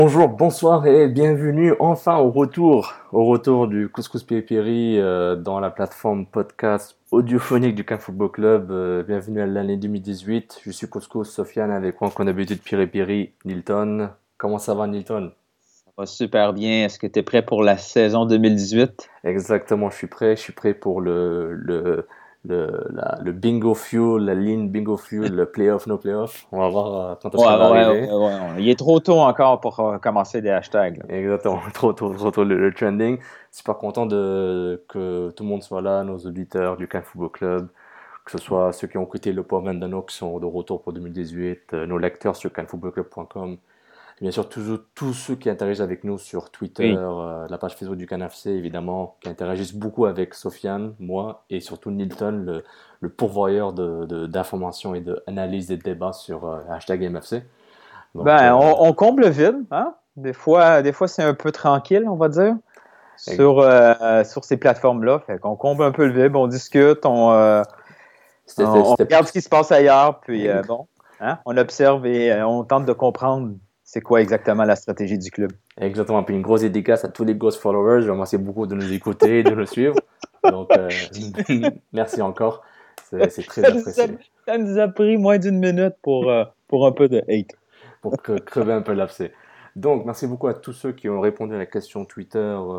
Bonjour, bonsoir et bienvenue enfin au retour du Couscous Piri dans la plateforme podcast audiophonique du CAN Football Club. Bienvenue à l'année 2018. Je suis Couscous, Sofiane avec moi comme d'habitude Piri Piri, Nilton. Comment ça va Nilton? Ça va super bien. Est-ce que tu es prêt pour la saison 2018? Exactement, je suis prêt pour le bingo fuel, la ligne bingo fuel, le playoff, no playoff. On va voir quand est-ce Ouais, qu'elle va ouais, arriver. ouais, ouais. Il est trop tôt encore pour commencer des hashtags, là. Exactement, trop tôt le trending. Super content que tout le monde soit là, nos auditeurs du Can Football Club, que ce soit ceux qui ont quitté le port Mandano qui sont de retour pour 2018, nos lecteurs sur canfootballclub.com, et bien sûr tous ceux qui interagissent avec nous sur Twitter, Oui. la page Facebook du Can FC évidemment, qui interagissent beaucoup avec Sofiane, moi et surtout Nilton, le pourvoyeur d'informations et d'analyse des débats sur hashtag MFC. Donc, On comble le vide, hein? Des fois c'est un peu tranquille, on va dire, sur ces plateformes-là. Fait qu'on comble un peu le vide, on discute, on c'était regarde ce qui se passe ailleurs, puis ex- bon, hein? On observe et on tente de comprendre c'est quoi exactement la stratégie du club. Exactement. Puis une grosse dédicace à tous les Ghost Followers. Je vous remercie beaucoup de nous écouter et de nous suivre. Donc, merci encore. C'est très Ça nous a, apprécié. ça nous a pris moins d'une minute pour un peu de hate. Pour crever un peu l'abcès. Donc, merci beaucoup à tous ceux qui ont répondu à la question Twitter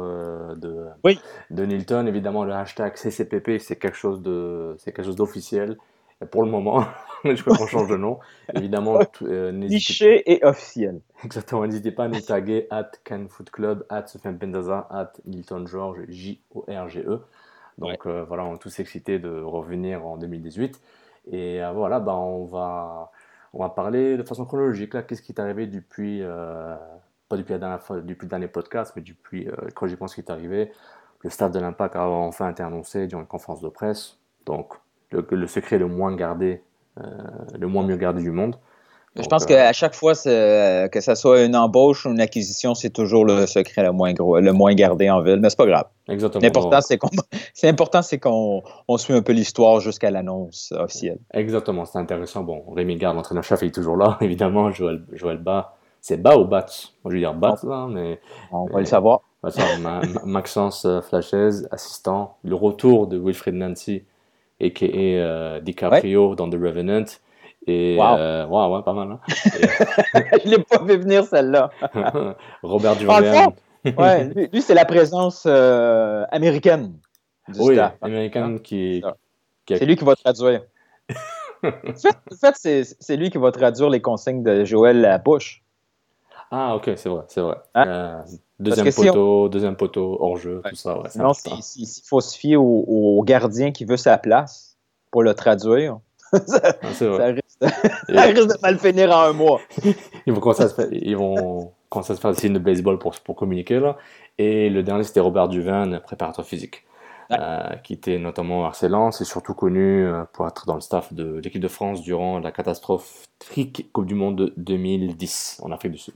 Oui. de Nilton. Évidemment, le hashtag CCPP, c'est quelque chose d'officiel. Et pour le moment, je peux qu'on change de nom. Évidemment, n'hésitez pas. Cliché et officiel. Exactement, n'hésitez pas à nous taguer @canfootclub, @Sofiane Benzaza, @NiltonGeorge, Jorge. Ouais. Donc voilà, on est tous excités de revenir en 2018. Et voilà, bah, on va parler de façon chronologique. Là, qu'est-ce qui est arrivé depuis, pas depuis la dernière fois, depuis le dernier podcast, mais depuis quand j'y pense qui est arrivé. Le staff de l'Impact a enfin été annoncé durant une conférence de presse. Donc le secret le moins gardé, le moins mieux gardé du monde. Je Donc pense qu'à chaque fois, que ça soit une embauche ou une acquisition, c'est toujours le secret le moins gros, le moins gardé en ville, mais c'est pas grave. exactement. L'important, Donc, c'est qu'on suit un peu l'histoire jusqu'à l'annonce officielle. exactement, c'est intéressant. Bon, Rémi Garde, l'entraîneur-chef, il est toujours là, évidemment. Joël Bas, c'est Bas ou Bats? Moi, je veux dire Bats, On, là, on va le mais savoir. ça, Maxence Flashez, assistant. Le retour de Wilfried Nancy, a.k.a. Ouais. DiCaprio dans The Revenant. Et, Wow. ouais, pas mal, hein. Et Je l'ai pas vu venir, celle-là. Robert Dans le Durden. fond, ouais, lui, c'est la présence américaine du Oui, staff, hein? américain Ça. qui a... C'est lui qui va traduire. En fait, c'est lui qui va traduire les consignes de Joël à Bush. Ah, ok, c'est vrai. Hein? Parce que Deuxième poteau, hors jeu, ouais. tout ça, ouais, c'est Sinon, important. s'il faut se fier au gardien qui veut sa place pour le traduire, ça, Ah, c'est vrai. ça risque de, ça Et risque de mal finir en un mois. ils vont commencer à se faire des signes de baseball pour communiquer, là. Et le dernier, c'était Robert Duvin, préparateur physique, Ouais. qui était notamment harcelant. C'est surtout connu pour être dans le staff de l'équipe de France durant la catastrophique Coupe du Monde de 2010 en Afrique du Sud.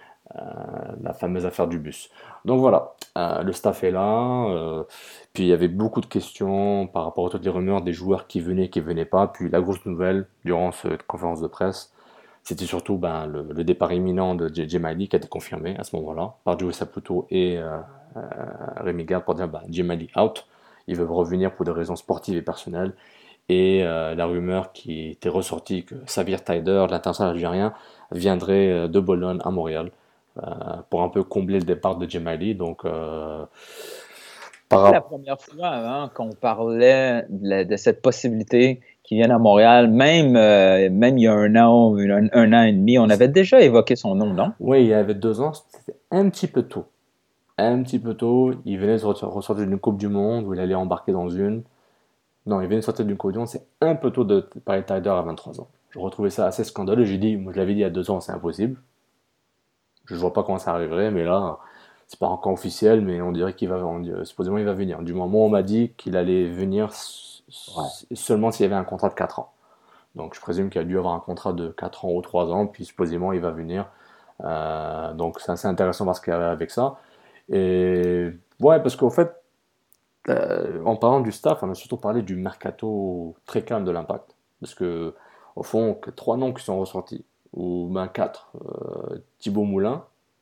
La fameuse affaire du bus. Donc voilà, le staff est là. Puis il y avait beaucoup de questions par rapport à toutes les rumeurs des joueurs qui venaient pas. Puis la grosse nouvelle durant cette conférence de presse, c'était surtout ben, le départ imminent de JJ Miley qui a été confirmé à ce moment-là par Joey Saputo et Rémi Gard pour dire ben, JJ Miley out. Ils veulent revenir pour des raisons sportives et personnelles. Et la rumeur qui était ressortie que Xavier Taider, l'international algérien, viendrait de Bologne à Montréal pour un peu combler le départ de Jemali. Donc, C'est par pas la rapport. première fois avant qu'on parlait de cette possibilité qu'ils viennent à Montréal. Même il y a un an et demi, on avait déjà évoqué son nom, non? Oui, il y avait 2 ans, c'était un petit peu tôt. Un petit peu tôt, il venait de ressortir d'une Coupe du Monde où il allait embarquer dans une. Non, il venait de sortir d'une Coupe du Monde, c'est un peu tôt de parler de Tyler à 23 ans. Je retrouvais ça assez scandaleux. J'ai dit, moi je l'avais dit il y a 2 ans, c'est impossible. Je ne vois pas comment ça arriverait, mais là, c'est pas encore officiel, mais on dirait supposément il va venir. Du moment où on m'a dit qu'il allait venir Ouais. seulement s'il y avait un contrat de 4 ans. Donc je présume qu'il a dû avoir un contrat de 4 ans ou 3 ans, puis supposément il va venir. Donc c'est assez intéressant parce qu'il y a avec ça. Et ouais, parce qu'au fait, en parlant du staff, on a surtout parlé du mercato très calme de l'Impact. Parce que, au fond, que 3 noms qui sont ressortis, ou ben 4, Thibaut Moulin,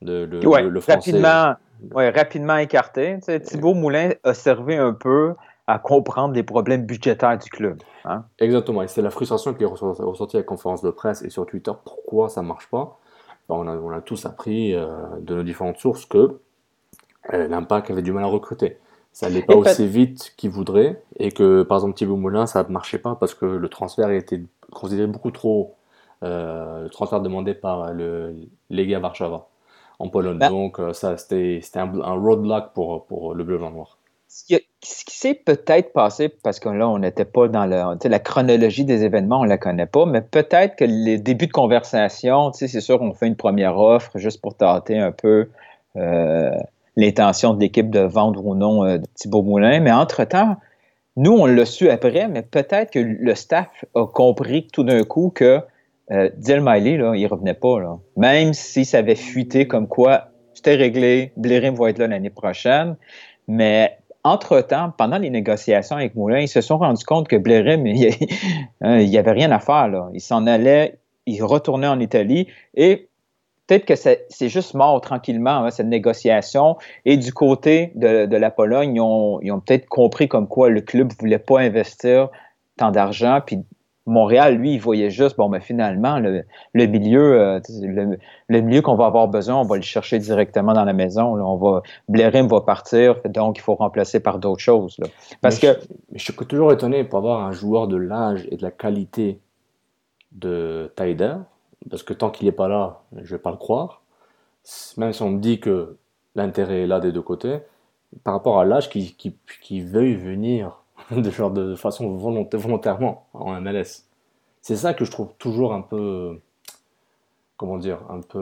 Ouais, le français. rapidement écarté. Tu sais, Thibaut Moulin a servi un peu à comprendre les problèmes budgétaires du club. Hein? Exactement, et c'est la frustration qui est ressortie à la conférence de presse et sur Twitter. Pourquoi ça marche pas? Ben, on a tous appris de nos différentes sources que l'Impact avait du mal à recruter. Ça allait pas Et peut- aussi vite qu'il voudrait et que par exemple Thibaut Moulin ça ne marchait pas parce que le transfert était considéré beaucoup trop le transfert demandé par le Legia Warszawa en Pologne. ben, Donc ça c'était un roadblock pour le bleu blanc noir. ce qui s'est peut-être passé, parce que là, on n'était pas dans la chronologie des événements, on ne la connaît pas, mais peut-être que les débuts de conversation, c'est sûr, on fait une première offre juste pour tâter un peu euh, l'intention de l'équipe de vendre ou non de Thibaut Moulin. Mais entre-temps, nous, on l'a su après, mais peut-être que le staff a compris tout d'un coup que Dill Miley, là, il revenait pas. Là. Même si ça avait fuité comme quoi c'était réglé, Blérim va être là l'année prochaine. Mais entre-temps, pendant les négociations avec Moulin, ils se sont rendus compte que Blérim, il y avait rien à faire. Là. Il s'en allait, il retournait en Italie et peut-être que c'est juste mort tranquillement, hein, cette négociation. Et du côté de la Pologne, ils ont peut-être compris comme quoi le club ne voulait pas investir tant d'argent. Puis Montréal, lui, il voyait juste, bon, mais finalement, le milieu, le milieu qu'on va avoir besoin, on va le chercher directement dans la maison. Là. Blérim va partir, donc il faut remplacer par d'autres choses. Là. Mais Parce que, mais je suis toujours étonné pour avoir un joueur de l'âge et de la qualité de Taider, parce que tant qu'il n'est pas là, je vais pas le croire. Même si on me dit que l'intérêt est là des deux côtés, par rapport à l'âge qui veuille venir de genre de façon volontairement en MLS. C'est ça que je trouve toujours un peu, comment dire, un peu,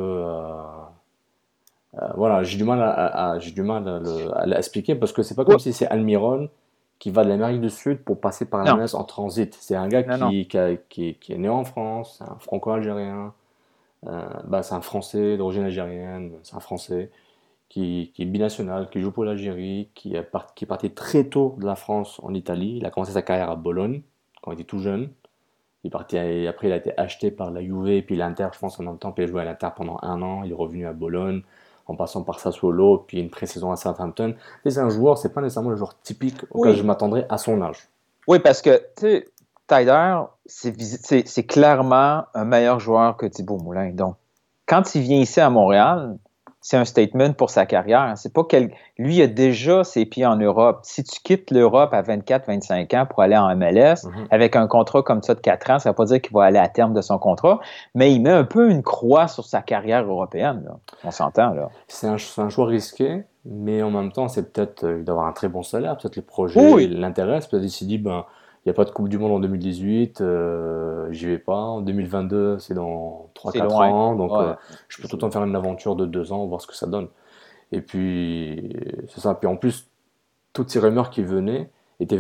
voilà, j'ai du mal j'ai du mal à l'expliquer parce que c'est pas comme ouais, si c'est Almiron qui va de l'Amérique du Sud pour passer par la non, MLS en transit. C'est un gars non, non. qui est né en France, c'est un franco-algérien, bah, c'est un Français d'origine algérienne, c'est un Français qui est binational, qui joue pour l'Algérie, qui est parti très tôt de la France en Italie. Il a commencé sa carrière à Bologne quand il était tout jeune. Il est parti, et après, il a été acheté par la Juve et puis l'Inter, je pense, en même temps. Puis il a joué à l'Inter pendant un an. Il est revenu à Bologne en passant par Sassuolo, puis une pré-saison à Southampton. C'est un joueur, c'est pas nécessairement le joueur typique auquel je Oui, m'attendrais à son âge. oui, parce que, tu sais, Tyler, c'est clairement un meilleur joueur que Thibaut Moulin. Donc, quand il vient ici à Montréal, c'est un statement pour sa carrière. C'est pas quel... Lui, il a déjà ses pieds en Europe. Si tu quittes l'Europe à 24-25 ans pour aller en MLS, Mhm. avec un contrat comme ça de 4 ans, ça ne veut pas dire qu'il va aller à terme de son contrat, mais il met un peu une croix sur sa carrière européenne. Là. On s'entend, là. C'est un choix risqué, mais en même temps, c'est peut-être il doit avoir un très bon salaire, peut-être le Oui, projet oui, l'intéresse, peut-être il s'est dit, ben, il n'y a pas de Coupe du Monde en 2018, j'y vais pas. En 2022, c'est dans trois c'est quatre loin. ans, donc Ouais, je peux tout le temps faire une aventure de 2 ans, voir ce que ça donne. Et puis, c'est ça. Puis en plus, toutes ces rumeurs qui venaient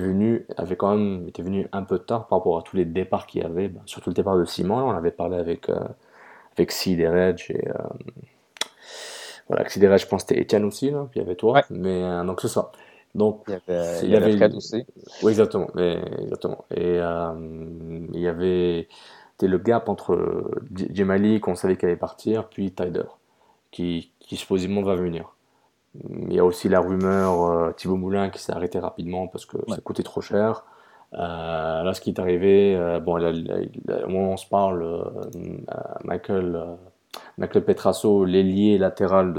étaient venues un peu tard par rapport à tous les départs qu'il y avait, ben, surtout le départ de Simon, là, on avait parlé avec Sid et Reg et voilà, accéléré, je pense que c'était Etienne aussi, là, puis il y avait toi, ouais. mais donc c'est ça. Donc, Il il y y avait avait. Fred aussi. Oui, exactement. Exactement. Et il y avait. C'était le gap entre Djemali, qu'on savait qu'il allait partir, puis Tyder, qui supposément va venir. Il y a aussi la rumeur Thibaut Moulin qui s'est arrêté rapidement parce que Ouais. ça coûtait trop cher. Là, ce qui est arrivé, bon, au moment où on se parle, Michael, Michael Petrasso, l'ailier latéral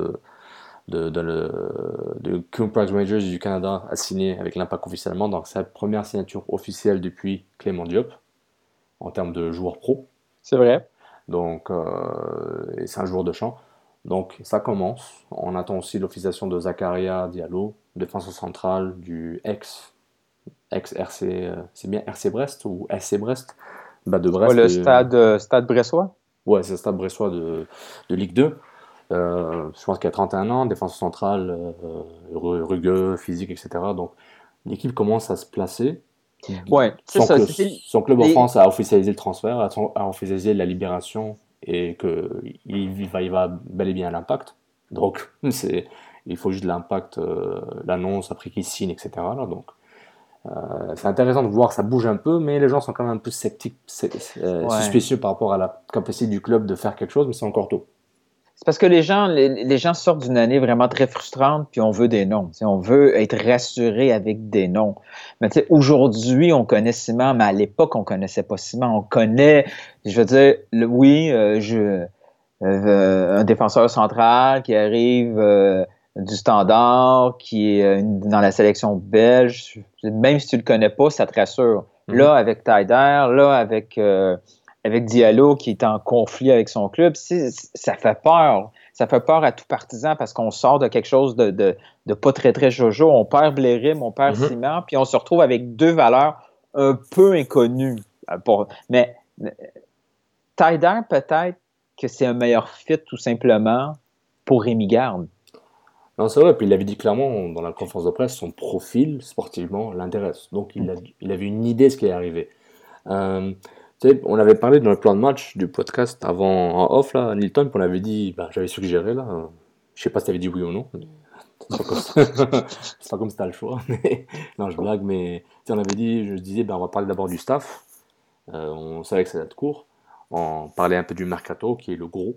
de Queen's Park Rangers du Canada a signé avec l'Impact officiellement, donc sa première signature officielle depuis Clément Diop en termes de joueur pro. C'est vrai. Donc, et c'est un joueur de champ. Donc ça commence. On attend aussi l'officialisation de Zakaria Diallo, défenseur central du ex-RC, c'est bien RC Brest ou SC Brest? Bah de C'est quoi Brest, le stade bressois? ouais, c'est le Stade Bressois de Ligue 2. Je pense qu'il a 31 ans, défenseur central, rugueux, physique, etc. Donc l'équipe commence à se placer. Ouais, c'est ça. Son club en Les, France a officialisé le transfert, a officialisé la libération et il va bel et bien à l'impact. Donc il faut juste l'impact, l'annonce après qu'il signe, etc. Là, donc c'est intéressant de voir, ça bouge un peu, mais les gens sont quand même un peu sceptiques, ouais. suspicieux par rapport à la capacité du club de faire quelque chose, mais c'est encore tôt. C'est parce que les gens sortent d'une année vraiment très frustrante, puis on veut des noms. T'sais, on veut être rassuré avec des noms. Mais aujourd'hui, on connaît Simon, mais à l'époque, on connaissait pas Simon. On connaît, je veux dire, un défenseur central qui arrive du Standard, qui est dans la sélection belge. Même si tu le connais pas, ça te rassure. Là, avec Taider, là, avec Diallo qui est en conflit avec son club, ça fait peur. Ça fait peur à tout partisan parce qu'on sort de quelque chose de pas très, très jojo. On perd Blairim, on perd Simon, puis on se retrouve avec deux valeurs un peu inconnues. Mais Taider, peut-être que c'est un meilleur fit tout simplement pour Rémi Garde. Non, c'est vrai, puis il avait dit clairement dans la conférence de presse, son profil sportivement l'intéresse. Donc il avait une idée de ce qui allait arriver. On avait parlé dans le plan de match du podcast avant en off, là, Nilton, puis on avait dit, j'avais suggéré, là, je sais pas si tu avais dit oui ou non. C'est pas comme si tu as le choix. Mais... Non, je blague, mais on avait dit, je disais, on va parler d'abord du staff. On savait que ça allait être court. On parlait un peu du mercato, qui est le gros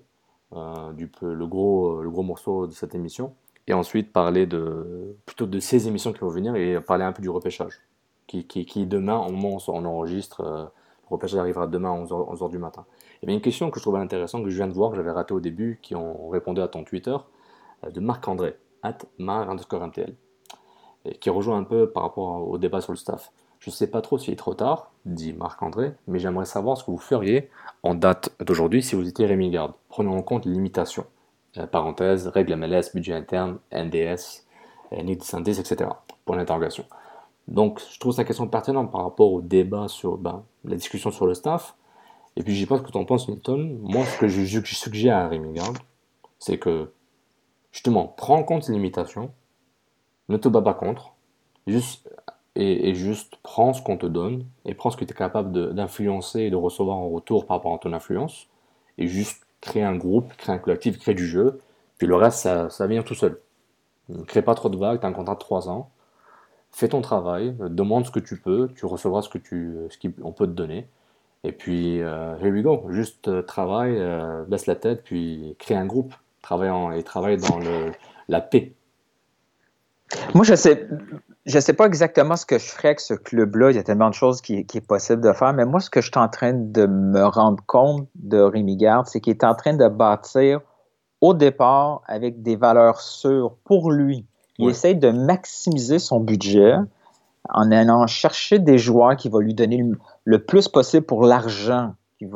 morceau de cette émission. Et ensuite parler plutôt de ces émissions qui vont venir et parler un peu du repêchage. Qui demain, au moment où on enregistre, le repêchage arrivera demain à 11h du matin. Il y avait une question que je trouvais intéressante, que je viens de voir, que j'avais raté au début, qui ont répondu à ton Twitter, de Marc-André, @mar_mtl, et qui rejoint un peu par rapport au débat sur le staff. Je ne sais pas trop s'il est trop tard, dit Marc-André, mais j'aimerais savoir ce que vous feriez en date d'aujourd'hui si vous étiez Rémi Garde. Prenons en compte les limitations. Parenthèse, règle MLS, budget interne, NDS, Nick de synthèse, etc. Point d'interrogation. Donc, je trouve cette question pertinente par rapport au débat sur la discussion sur le staff. Et puis, je ne sais pas ce que tu en penses, Nilton. Moi, ce que je suggère à Rémi Garde, c'est que, justement, prends en compte ces limitations, ne te bats pas contre, juste prends ce qu'on te donne et prends ce que tu es capable d'influencer et de recevoir en retour par rapport à ton influence et juste crée un groupe, crée un collectif, crée du jeu, puis le reste, ça vient tout seul. Ne crée pas trop de vagues, tu as un contrat de 3 ans, fais ton travail, demande ce que tu peux, tu recevras ce qu'on peut te donner, et puis here we go, juste travaille, baisse la tête, puis crée un groupe, travaille dans la paix. Moi, je sais pas exactement ce que je ferais avec ce club-là. Il y a tellement de choses qui est possible de faire. Mais moi, ce que je suis en train de me rendre compte de Rémi Garde, c'est qu'il est en train de bâtir au départ avec des valeurs sûres pour lui. Il essaie de maximiser son budget en allant chercher des joueurs qui vont lui donner le plus possible pour l'argent qui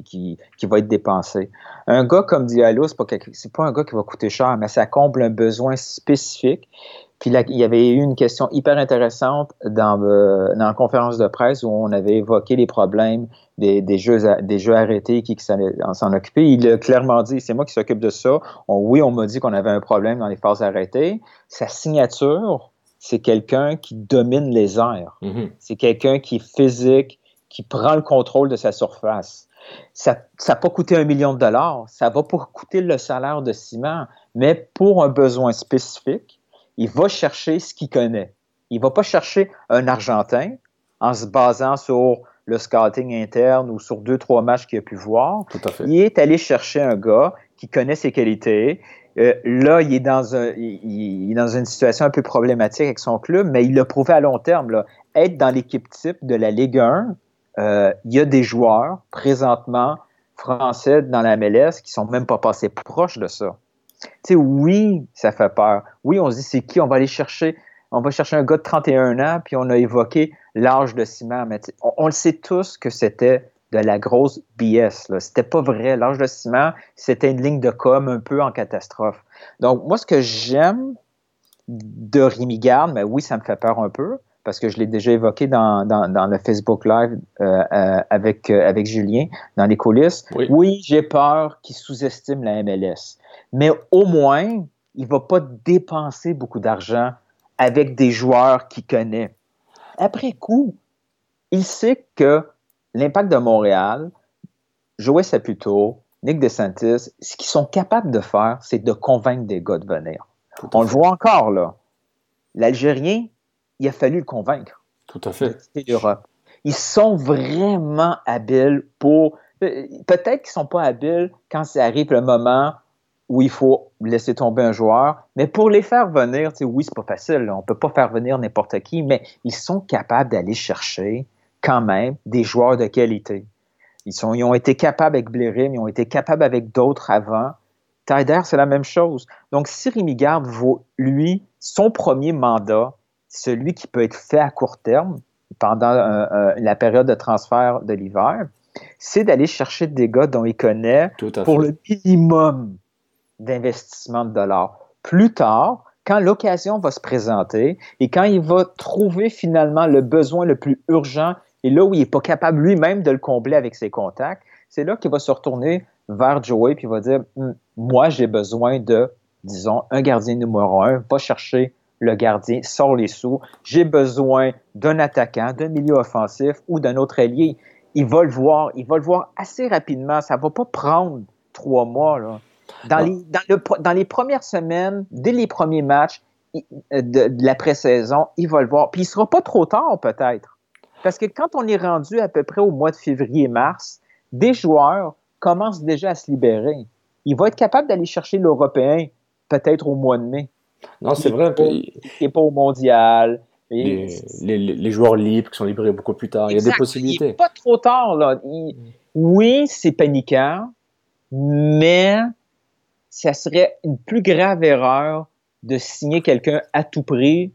va être dépensé. Un gars comme Diallo, c'est pas un gars qui va coûter cher, mais ça comble un besoin spécifique. Puis là, il y avait eu une question hyper intéressante dans la conférence de presse où on avait évoqué les problèmes des jeux arrêtés qui s'en occuper. Il a clairement dit, c'est moi qui s'occupe de ça. On m'a dit qu'on avait un problème dans les phases arrêtées. Sa signature, c'est quelqu'un qui domine les airs. Mm-hmm. C'est quelqu'un qui est physique, qui prend le contrôle de sa surface. Ça n'a pas coûté $1 million. Ça va pas coûter le salaire de Simon, mais pour un besoin spécifique, il va chercher ce qu'il connaît. Il ne va pas chercher un Argentin en se basant sur le scouting interne ou sur 2-3 matchs qu'il a pu voir. Tout à fait. Il est allé chercher un gars qui connaît ses qualités. Là, il est dans une situation un peu problématique avec son club, mais il l'a prouvé à long terme. Là. Être dans l'équipe type de la Ligue 1, il y a des joueurs présentement français dans la MLS qui ne sont même pas passés proches de ça. Tu sais, oui, ça fait peur. Oui, on se dit, c'est qui? On va chercher un gars de 31 ans, puis on a évoqué l'âge de Simon. Mais on le sait tous que c'était de la grosse BS. Là. C'était pas vrai. L'âge de Simon, c'était une ligne de com un peu en catastrophe. Donc, moi, ce que j'aime de Rémi Garde, mais oui, ça me fait peur un peu, parce que je l'ai déjà évoqué dans le Facebook Live avec Julien, dans les coulisses. Oui, j'ai peur qu'il sous-estime la MLS. Mais au moins, il ne va pas dépenser beaucoup d'argent avec des joueurs qu'il connaît. Après coup, il sait que l'Impact de Montréal, Joey Saputo, Nick DeSantis, ce qu'ils sont capables de faire, c'est de convaincre des gars de venir. On le voit encore, là. L'Algérien, il a fallu le convaincre. Tout à fait. De quitter l'Europe. Ils sont vraiment habiles pour... Peut-être qu'ils ne sont pas habiles quand ça arrive le moment où il faut laisser tomber un joueur. Mais pour les faire venir, oui, c'est pas facile. Là. On peut pas faire venir n'importe qui, mais ils sont capables d'aller chercher quand même des joueurs de qualité. Ils ont été capables avec Blérim, ils ont été capables avec d'autres avant. Taider, c'est la même chose. Donc, si Rémi Garde vaut, lui, son premier mandat, celui qui peut être fait à court terme, pendant la période de transfert de l'hiver, c'est d'aller chercher des gars dont il connaît pour le minimum d'investissement de dollars. Plus tard, quand l'occasion va se présenter et quand il va trouver finalement le besoin le plus urgent et là où il n'est pas capable lui-même de le combler avec ses contacts, c'est là qu'il va se retourner vers Joey puis il va dire moi, j'ai besoin de, disons, un gardien numéro 1, va chercher le gardien, sort les sous, j'ai besoin d'un attaquant, d'un milieu offensif ou d'un autre ailier. Il va le voir assez rapidement. Ça ne va pas prendre 3 mois, là. Dans les premières semaines, dès les premiers matchs de la pré-saison, il va le voir. Puis il ne sera pas trop tard, peut-être. Parce que quand on est rendu à peu près au mois de février-mars, des joueurs commencent déjà à se libérer. Il va être capable d'aller chercher l'Européen peut-être au mois de mai. Non, c'est vrai. Qui n'est pas au mondial. Les joueurs libres qui sont libérés beaucoup plus tard. Exact. Il y a des possibilités. Il n'est pas trop tard. Là. Oui, c'est paniquant, mais ça serait une plus grave erreur de signer quelqu'un à tout prix,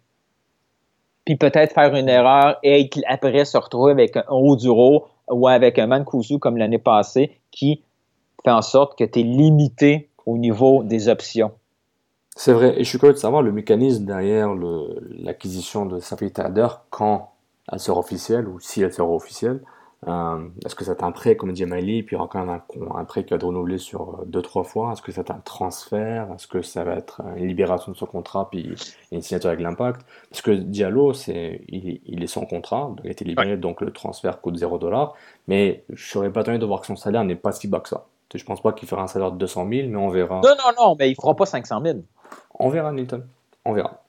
puis peut-être faire une erreur et après se retrouver avec un Oduro ou avec un Mancuso comme l'année passée qui fait en sorte que tu es limité au niveau des options. C'est vrai, et je suis curieux de savoir le mécanisme derrière l'acquisition de Safi Taider quand elle sera officielle ou si elle sera officielle. Est-ce que c'est un prêt comme dit Miley, puis il y aura quand même un prêt qui va être renouvelé sur 2-3 fois? Est-ce que c'est un transfert? Est-ce que ça va être une libération de son contrat puis une signature avec l'Impact? Parce que Diallo, il est sans contrat, donc il a été libéré, donc le transfert coûte $0, mais je serais pas étonné de voir que son salaire n'est pas si bas que ça. Je pense pas qu'il fera un salaire de 200 000, mais on verra. Non, mais il fera pas 500 000. On verra, Nilton. On verra.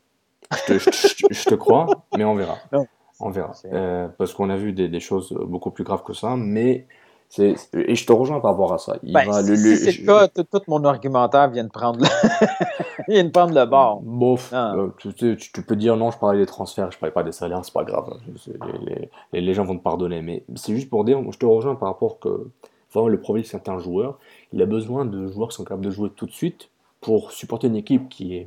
Je te crois, mais on verra. Non. On verra. Parce qu'on a vu des choses beaucoup plus graves que ça, mais et je te rejoins par rapport à ça. Si c'est le cas, tout mon argumentaire vient de prendre le bord. Bof, tu peux dire non, je parlais des transferts, je parlais pas des salaires, c'est pas grave. Les gens vont te pardonner, mais c'est juste pour dire, je te rejoins par rapport que vraiment le problème de certains joueurs, il a besoin de joueurs qui sont capables de jouer tout de suite pour supporter une équipe qui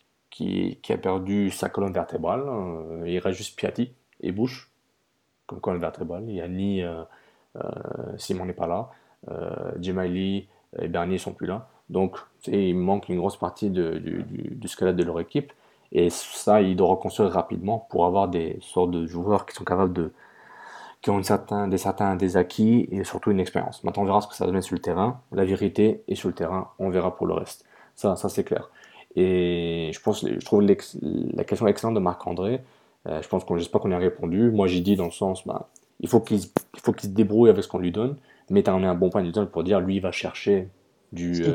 a perdu sa colonne vertébrale. Il reste juste Piatti et Bush comme colonne vertébrale. Il n'y a ni Simon n'est pas là, Jemaili et Bernier sont plus là. Donc il manque une grosse partie du squelette de leur équipe. Et ça, il doit reconstruire rapidement pour avoir des sortes de joueurs qui sont capables qui ont des acquis et surtout une expérience. Maintenant, on verra ce que ça donne sur le terrain. La vérité est sur le terrain, on verra pour le reste. Ça c'est clair. Et je trouve la question excellente de Marc-André. J'espère qu'on y a répondu. Moi, j'ai dit dans le sens, il faut qu'il se débrouille avec ce qu'on lui donne, mais tu as un bon point de Newton pour dire, lui, il va chercher du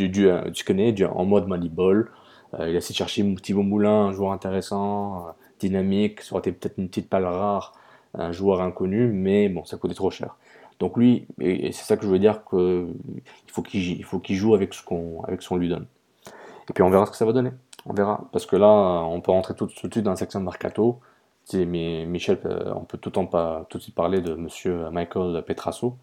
en mode Moneyball. Il a essayé de chercher Thibaut Moulin, un joueur intéressant, dynamique, ça aurait été peut-être une petite palle rare, un joueur inconnu, mais bon, ça coûtait trop cher. Donc lui, et c'est ça que je veux dire, il faut qu'il joue avec ce qu'on lui donne. Et puis on verra ce que ça va donner. On verra. Parce que là, on peut rentrer tout de suite dans la section de Mercato. Mais Michel, on peut tout de suite parler de monsieur Michael Petrasso,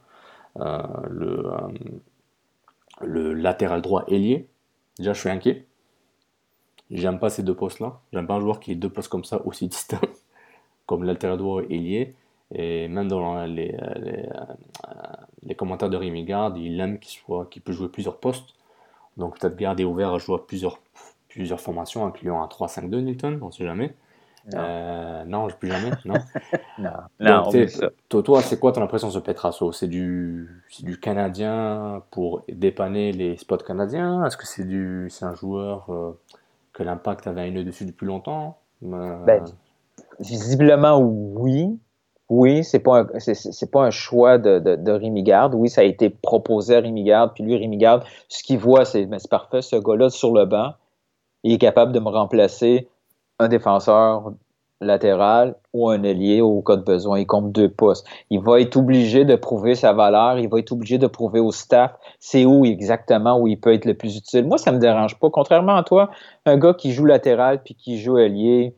le latéral droit ailier. Déjà, je suis inquiet. J'aime pas ces deux postes-là. J'aime pas un joueur qui ait deux postes comme ça aussi distincts, comme latéral droit ailier. Et même dans les commentaires de Rémi Garde, il aime qu'il peut jouer plusieurs postes. Donc peut-être garder ouvert à jouer à plusieurs formations, incluant un 3-5-2 Newton, on ne sait jamais. Non, plus jamais, non. non, donc, toi, c'est quoi ton impression sur Petrasso? C'est du Canadien pour dépanner les spots canadiens? Est-ce que c'est un joueur que l'Impact avait un œil dessus depuis longtemps? Visiblement, oui. Oui, c'est pas un choix de Rémi Garde. Oui, ça a été proposé à Rémi Garde. Puis lui, Rémi Garde, ce qu'il voit, c'est parfait, ce gars-là sur le banc, il est capable de me remplacer un défenseur latéral ou un ailier au cas de besoin. Il compte 2 postes. Il va être obligé de prouver sa valeur. Il va être obligé de prouver au staff c'est où exactement où il peut être le plus utile. Moi, ça me dérange pas. Contrairement à toi, un gars qui joue latéral puis qui joue ailier,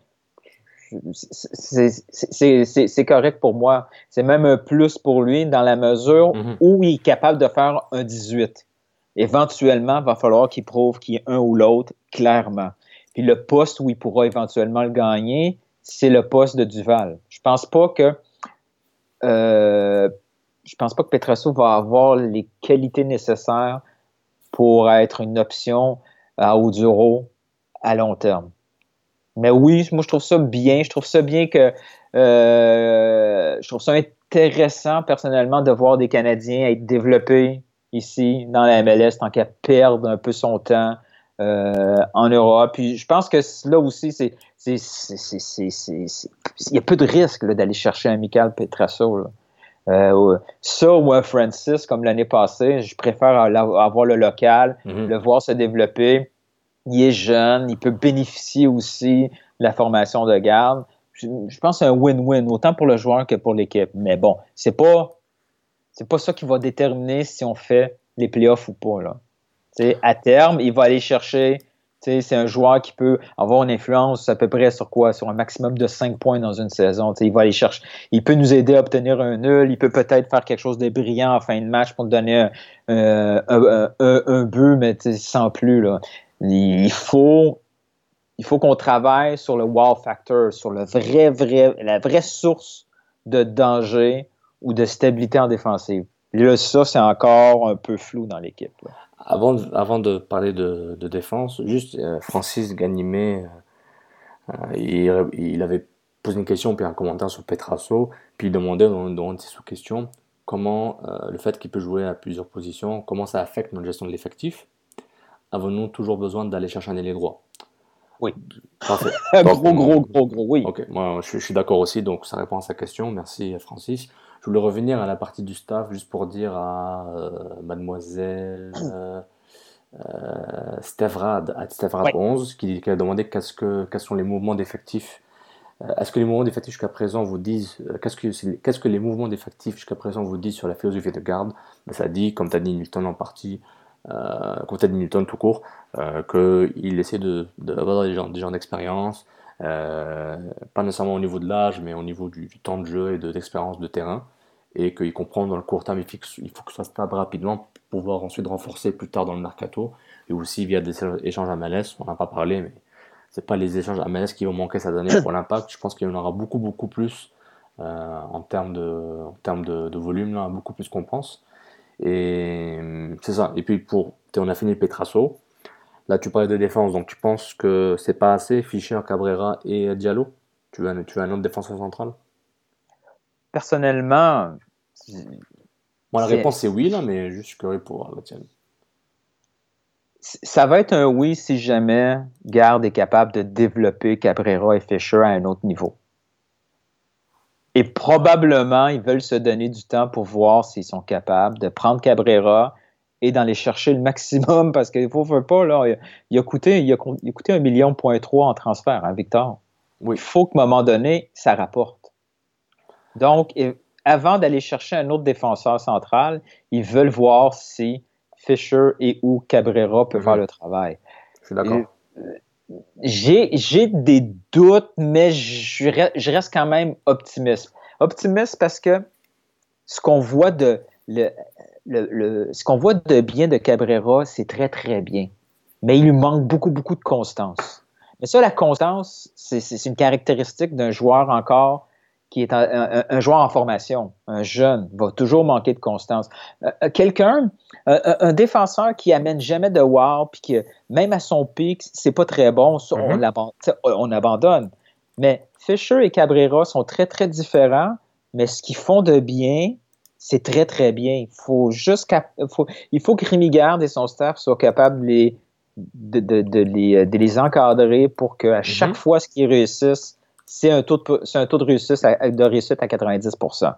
c'est correct pour moi. C'est même un plus pour lui dans la mesure Mhm. où il est capable de faire un 18. Éventuellement, il va falloir qu'il prouve qu'il est un ou l'autre, clairement. Puis le poste où il pourra éventuellement le gagner, c'est le poste de Duval. Euh, je pense pas que Petrasso va avoir les qualités nécessaires pour être une option à Oduro à long terme. Mais oui, moi je trouve ça bien. Je trouve ça intéressant personnellement de voir des Canadiens être développés ici dans la MLS tant qu'à perdre un peu son temps en Europe. Puis je pense que là aussi, il y a peu de risque là, d'aller chercher un Michael Petrasso. Là. Ça ou un Francis comme l'année passée, je préfère avoir le local, Mhm. le voir se développer. Il est jeune, il peut bénéficier aussi de la formation de garde. Je pense que c'est un win-win, autant pour le joueur que pour l'équipe. Mais bon, c'est pas ça qui va déterminer si on fait les playoffs ou pas. Là. À terme, il va aller chercher. C'est un joueur qui peut avoir une influence à peu près sur quoi? Sur un maximum de 5 points dans une saison. Il va aller chercher. Il peut nous aider à obtenir un nul. Il peut peut-être faire quelque chose de brillant en fin de match pour nous donner un but, mais sans plus. Là. Il faut qu'on travaille sur le wow factor, sur la vraie source de danger ou de stabilité en défensive. Là, ça, c'est encore un peu flou dans l'équipe. Là. Avant de parler de défense, juste Francis Ganimé, il avait posé une question puis un commentaire sur Petrasso, puis il demandait dans une de ses sous-questions comment le fait qu'il peut jouer à plusieurs positions, comment ça affecte notre gestion de l'effectif. Avons-nous toujours besoin d'aller chercher un ailier droit? Oui. Parfait. Donc, Gros, oui. ok, moi je suis d'accord aussi, donc ça répond à sa question. Merci Francis. Je voulais revenir à la partie du staff juste pour dire à mademoiselle Stevrad Oui. 11 qui a demandé quels sont les mouvements d'effectifs. Est-ce que les mouvements d'effectifs jusqu'à présent vous disent qu'est-ce que les mouvements d'effectifs jusqu'à présent vous disent sur la philosophie de garde? Ben, ça dit, comme tu as dit Newton en partie, comme tu as dit Newton tout court, qu'il essaie d'avoir des gens d'expérience, pas nécessairement au niveau de l'âge, mais au niveau du temps de jeu et d'expérience de terrain, et qu'il comprend dans le court terme, il faut que ce soit stable rapidement pour pouvoir ensuite renforcer plus tard dans le mercato, et aussi via des échanges à MLS, on n'en a pas parlé, mais c'est pas les échanges à MLS qui vont manquer cette année pour l'Impact. Je pense qu'il y en aura beaucoup plus en termes de volume, là, beaucoup plus qu'on pense. Et c'est ça. Et puis on a fini Petrasso. Là, tu parlais de défense, donc tu penses que c'est pas assez Fischer, Cabrera et Diallo? Tu as un autre défenseur central? Personnellement, Moi, la réponse c'est oui, là, mais juste je suis curieux pour voir la tienne. ça va être un oui si jamais Garde est capable de développer Cabrera et Fischer à un autre niveau. Et probablement, ils veulent se donner du temps pour voir s'ils sont capables de prendre Cabrera et d'aller chercher le maximum parce qu'il ne faut pas, là, il a coûté 1,3 million en transfert, hein, Victor. Oui. Il faut qu'à un moment donné, ça rapporte. Donc, avant d'aller chercher un autre défenseur central, ils veulent voir si Fischer et ou Cabrera peuvent faire le travail. Je suis d'accord. J'ai des doutes, mais je reste quand même optimiste. Optimiste parce que ce qu'on voit ce qu'on voit de bien de Cabrera, c'est très, très bien. Mais il lui manque beaucoup de constance. Mais ça, la constance, c'est une caractéristique d'un joueur encore qui est un joueur en formation. Un jeune va toujours manquer de constance. Un défenseur qui amène jamais de wow, puis que même à son pic, c'est pas très bon, ça, on abandonne. Mais Fischer et Cabrera sont très, très différents, mais ce qu'ils font de bien, c'est très, très bien. Il faut que Rémi Garde et son staff soient capables de les encadrer pour qu'à chaque fois ce qu'ils réussissent, c'est un taux de réussite à 90%.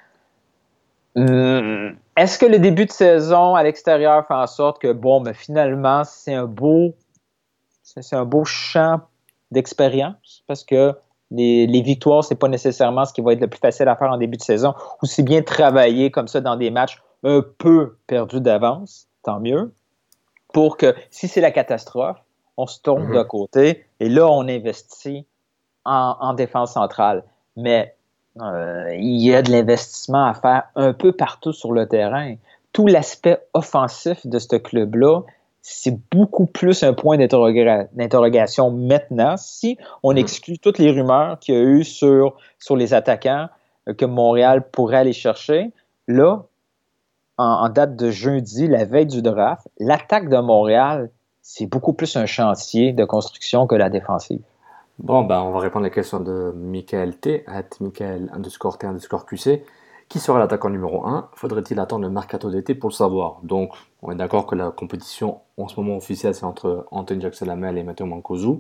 Est-ce que le début de saison à l'extérieur fait en sorte que, finalement, c'est un beau champ d'expérience parce que Les victoires, c'est pas nécessairement ce qui va être le plus facile à faire en début de saison. Aussi bien travailler comme ça dans des matchs un peu perdus d'avance, tant mieux, pour que si c'est la catastrophe, on se tourne de Mhm. côté et là, on investit en défense centrale. Mais il y a de l'investissement à faire un peu partout sur le terrain. Tout l'aspect offensif de ce club-là, c'est beaucoup plus un point d'interrogation maintenant si on Mhm. exclut toutes les rumeurs qu'il y a eu sur les attaquants que Montréal pourrait aller chercher. Là, en date de jeudi, la veille du draft, l'attaque de Montréal, c'est beaucoup plus un chantier de construction que la défensive. Bon, ben, on va répondre à la question de Michael T, Michael underscore T underscore QC. Qui sera l'attaquant numéro un? Faudrait-il attendre le mercato d'été pour le savoir? Donc, on est d'accord que la compétition en ce moment officielle, c'est entre Anthony Jackson-Lamel et Matteo Mancuso.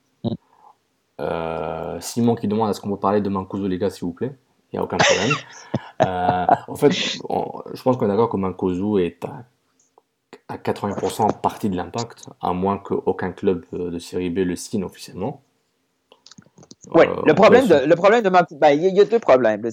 Simon qui demande est-ce qu'on peut parler de Mancuso, les gars, s'il vous plaît? Il n'y a aucun problème. En fait, je pense qu'on est d'accord que Mancuso est à 80% partie de l'impact, à moins qu'aucun club de série B le signe officiellement. Oui, On peut le problème de Mancuso, ben, il y a deux problèmes.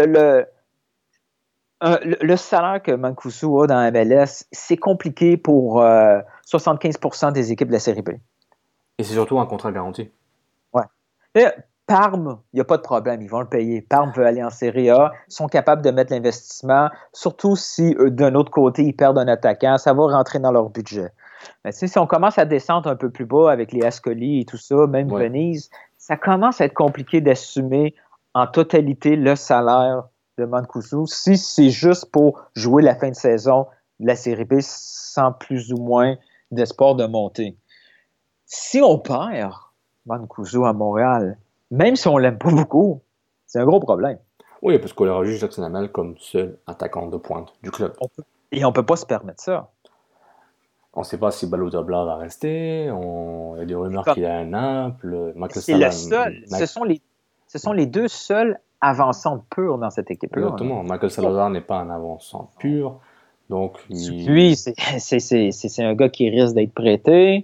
Le salaire que Mancuso a dans la MLS, c'est compliqué pour 75% des équipes de la série B. Et c'est surtout un contrat garanti. Ouais. Et Parme, il n'y a pas de problème, ils vont le payer. Parme veut aller en Série A, ils sont capables de mettre l'investissement, surtout si d'un autre côté, ils perdent un attaquant, ça va rentrer dans leur budget. Mais si on commence à descendre un peu plus bas avec les Ascoli et tout ça, même Ouais. Venise, ça commence à être compliqué d'assumer en totalité le salaire de Mancuso si c'est juste pour jouer la fin de saison de la Série B sans plus ou moins d'espoir de monter. Si on perd Mancuso à Montréal, même si on l'aime pas beaucoup, c'est un gros problème. Oui, parce qu'on leur a juste Jackson Hamel comme seul attaquant de pointe du club. Et on peut pas se permettre ça. On ne sait pas si Baloudabla va rester. Il y a des rumeurs qu'il y a un Naples. Michael C'est le Salah. seul. Ce sont les deux seuls avançants purs dans cette équipe-là. Là. Exactement. Michael Salazar n'est pas un avançant pur. Donc, Puis, c'est un gars qui risque d'être prêté.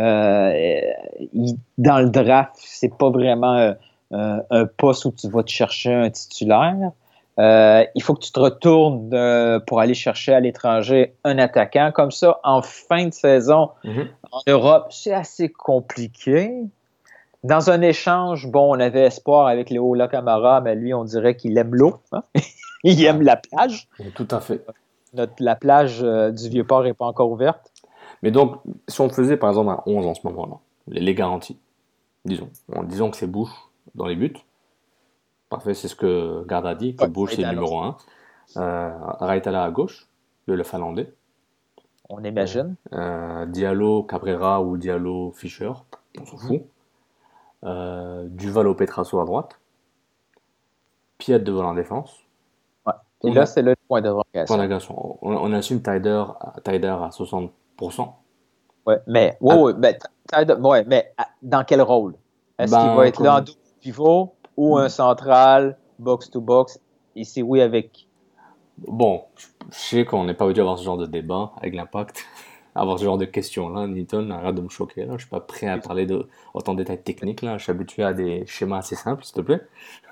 Dans le draft, c'est pas vraiment un poste où tu vas te chercher un titulaire. Il faut que tu te retournes pour aller chercher à l'étranger un attaquant. Comme ça, en fin de saison, en Europe, c'est assez compliqué. Dans un échange, bon, on avait espoir avec Léo Lacamara, mais lui, on dirait qu'il aime l'eau. Hein? Il aime la plage. Tout à fait. La plage du Vieux-Port n'est pas encore ouverte. Mais donc, si on faisait par exemple un 11 en ce moment-là, les garanties, disons que c'est Bush dans les buts. Parfait, c'est ce que Garda a dit, que Ouais, Bush c'est le numéro 1. Raitala à gauche, le Finlandais. On imagine. Diallo Cabrera ou Diallo Fischer, on s'en fout. Duvalo Petrasso à droite. Piet devant la défense. Ouais. Et là, c'est le point d'interrogation. On assume Taider à 60%. Ouais, mais, mais dans quel rôle? Est-ce qu'il va Ben, être là en double pivot ou un central, box-to-box? Et si oui, avec. bon, je sais qu'on n'est pas obligé d'avoir ce genre de débat avec l'impact, avoir ce genre de questions-là. Newton, arrête de me choquer. Là. Je suis pas prêt à parler de autant de détails techniques. Là. Je suis habitué à des schémas assez simples, s'il te plaît.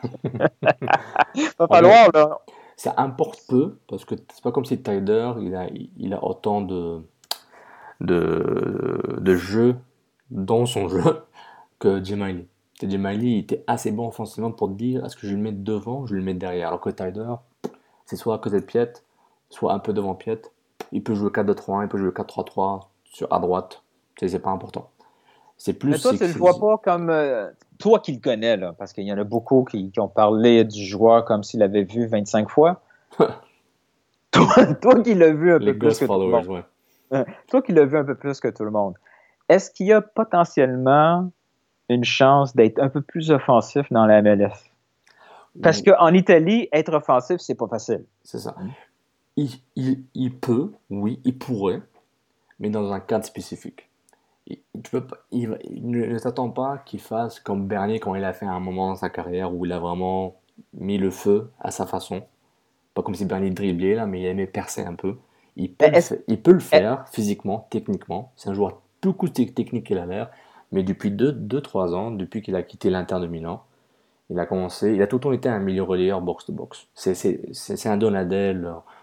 Va falloir, là. Ça importe peu, parce que c'est pas comme si Tyder, il a autant de jeux dans son jeu que Jemiley. Jemiley, il était assez bon offensivement pour te dire est-ce que je vais le mettre devant, je vais le mettre derrière. Alors que Tyder, c'est soit à côté de Piet, soit un peu devant Piet. Il peut jouer 4-2-3-1, il peut jouer 4-3-3 à droite. C'est pas important. C'est plus. Mais toi, tu ne le vois pas comme. Toi qui le connais, là, parce qu'il y en a beaucoup qui ont parlé du joueur comme s'il l'avait vu 25 fois. Toi qui l'as vu un Les peu plus Ghost que tout le Followers, monde. ouais. Toi qui l'as vu un peu plus que tout le monde. Est-ce qu'il y a potentiellement une chance d'être un peu plus offensif dans la MLS? Parce qu'en Italie, être offensif, c'est pas facile. C'est ça. Il peut, oui, il pourrait, mais dans un cadre spécifique. Tu peux pas, ne t'attends pas qu'il fasse comme Bernier quand il a fait un moment dans sa carrière où il a vraiment mis le feu à sa façon. Pas comme si Bernier driblait là, mais il aimait percer un peu. Il peut le faire physiquement, techniquement. C'est un joueur beaucoup technique qu'il a l'air, mais depuis 2-3 ans, depuis qu'il a quitté l'Inter de Milan, Il a tout le temps été un milieu relayeur box-to-box. C'est un Donadel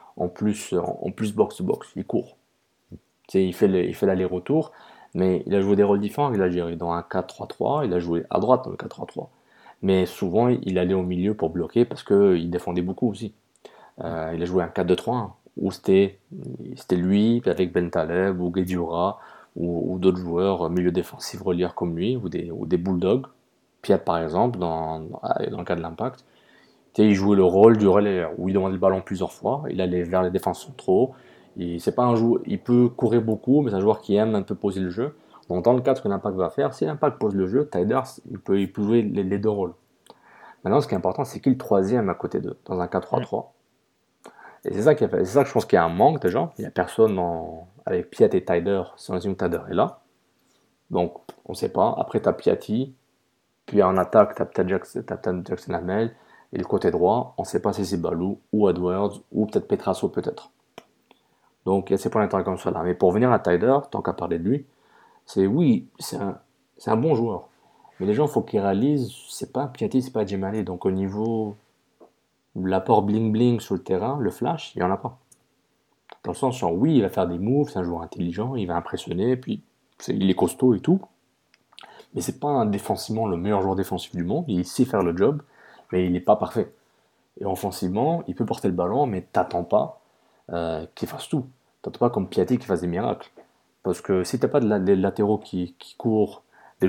en plus box-to-box. Il court. Tu sais, il fait l'aller-retour, mais il a joué des rôles différents avec l'Algérie. Dans un 4-3-3, il a joué à droite dans le 4-3-3. Mais souvent, il allait au milieu pour bloquer parce qu'il défendait beaucoup aussi. Il a joué un 4-2-3-1 où c'était lui avec Ben Taleb ou Guedioura ou d'autres joueurs milieu défensif relieurs comme lui ou des bulldogs. Piat par exemple dans le cas de l'Impact. Tu sais, il jouait le rôle du relayeur où il demandait le ballon plusieurs fois, il allait vers les défenses centraux. C'est pas un joueur, il peut courir beaucoup, mais c'est un joueur qui aime un peu poser le jeu. Donc dans le cas de ce que l'Impact va faire, si l'Impact pose le jeu, Tiders il peut jouer les deux rôles. Maintenant, ce qui est important, c'est qu'il est le troisième à côté d'eux, dans un 4-3-3. Et c'est ça que je pense qu'il y a un manque déjà. Il n'y a personne avec Piat et Tider, si on assume que Tider est là. Donc, on ne sait pas. Après, tu as Piatti, puis en attaque, tu as peut-être Jackson Hamel, et le côté droit, on ne sait pas si c'est Balou ou Edwards, ou peut-être Petrasso, peut-être. Donc, il y a ces points d'intérêt comme ça là. Mais pour venir à Tider, tant qu'à parler de lui, oui, c'est un bon joueur. Mais les gens, il faut qu'ils réalisent, c'est pas Piatti, c'est pas Djemali. Donc, au niveau l'apport bling-bling sur le terrain, le flash, il n'y en a pas. Dans le sens où, oui, il va faire des moves, c'est un joueur intelligent, il va impressionner, puis il est costaud et tout. Mais c'est pas défensivement le meilleur joueur défensif du monde, il sait faire le job, mais il n'est pas parfait. Et offensivement, il peut porter le ballon, mais t'attends pas qu'il fasse tout. T'attends pas comme Piatti qui fasse des miracles. Parce que si t'as pas des latéraux qui courent,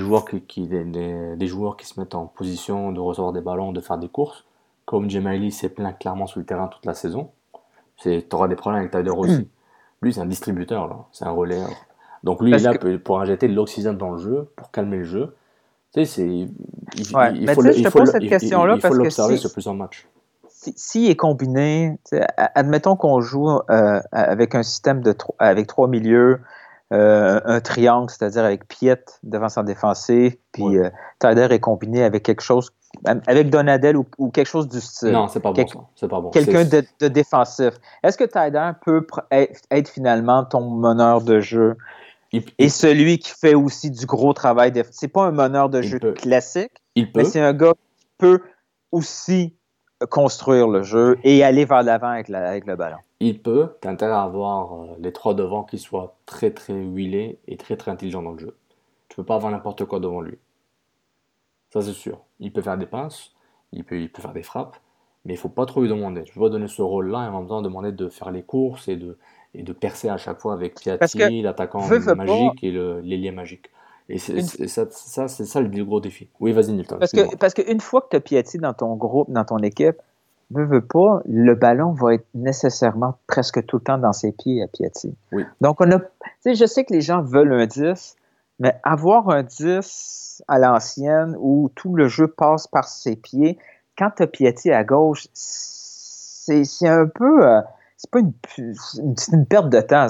des joueurs qui se mettent en position de recevoir des ballons, de faire des courses, comme Jemaili s'est plaint clairement sur le terrain toute la saison, t'auras des problèmes avec Tyler aussi. Lui, c'est un distributeur, là. C'est un relayeur. Donc lui, il est Parce là que, pour injecter de l'oxygène dans le jeu, pour calmer le jeu. Tu sais, ouais, mais tu sais, je te pose cette question-là il faut parce que l'observer sur plusieurs matchs. si est combiné, tu sais, admettons qu'on joue avec un système avec trois milieux, un triangle, c'est-à-dire avec Piet devant son défensif, Ouais. puis Taider est combiné avec quelque chose, avec Donadel ou quelque chose du style. Non, c'est pas bon ça. C'est pas bon. Quelqu'un de défensif. Est-ce que Taider peut être finalement ton meneur de jeu il, et il, celui qui fait aussi du gros travail? C'est pas un meneur de il jeu peut. classique, Il mais c'est peut. un gars qui peut aussi construire le jeu et aller vers l'avant avec le ballon. Il peut. T'as intérêt à avoir les trois devant qui soient très très huilés et très très intelligents dans le jeu. Tu peux pas avoir n'importe quoi devant lui. Ça c'est sûr. Il peut faire des passes, il peut faire des frappes, mais il faut pas trop lui demander. Tu peux pas donner ce rôle-là et en même temps demander de faire les courses et de percer à chaque fois avec Parce que, Piatti, l'attaquant veux pas, magique et l'ailier magique. Et une, c'est ça le gros défi. Oui, vas-y Newton, excuse-moi. parce qu'une fois que tu as Piatti dans ton groupe, dans ton équipe, veux pas, le ballon va être nécessairement presque tout le temps dans ses pieds à Piatti. Oui, Donc, je sais que les gens veulent un 10, mais avoir un 10 à l'ancienne où tout le jeu passe par ses pieds, quand tu as Piatti à gauche, c'est un peu, c'est pas c'est une perte de temps.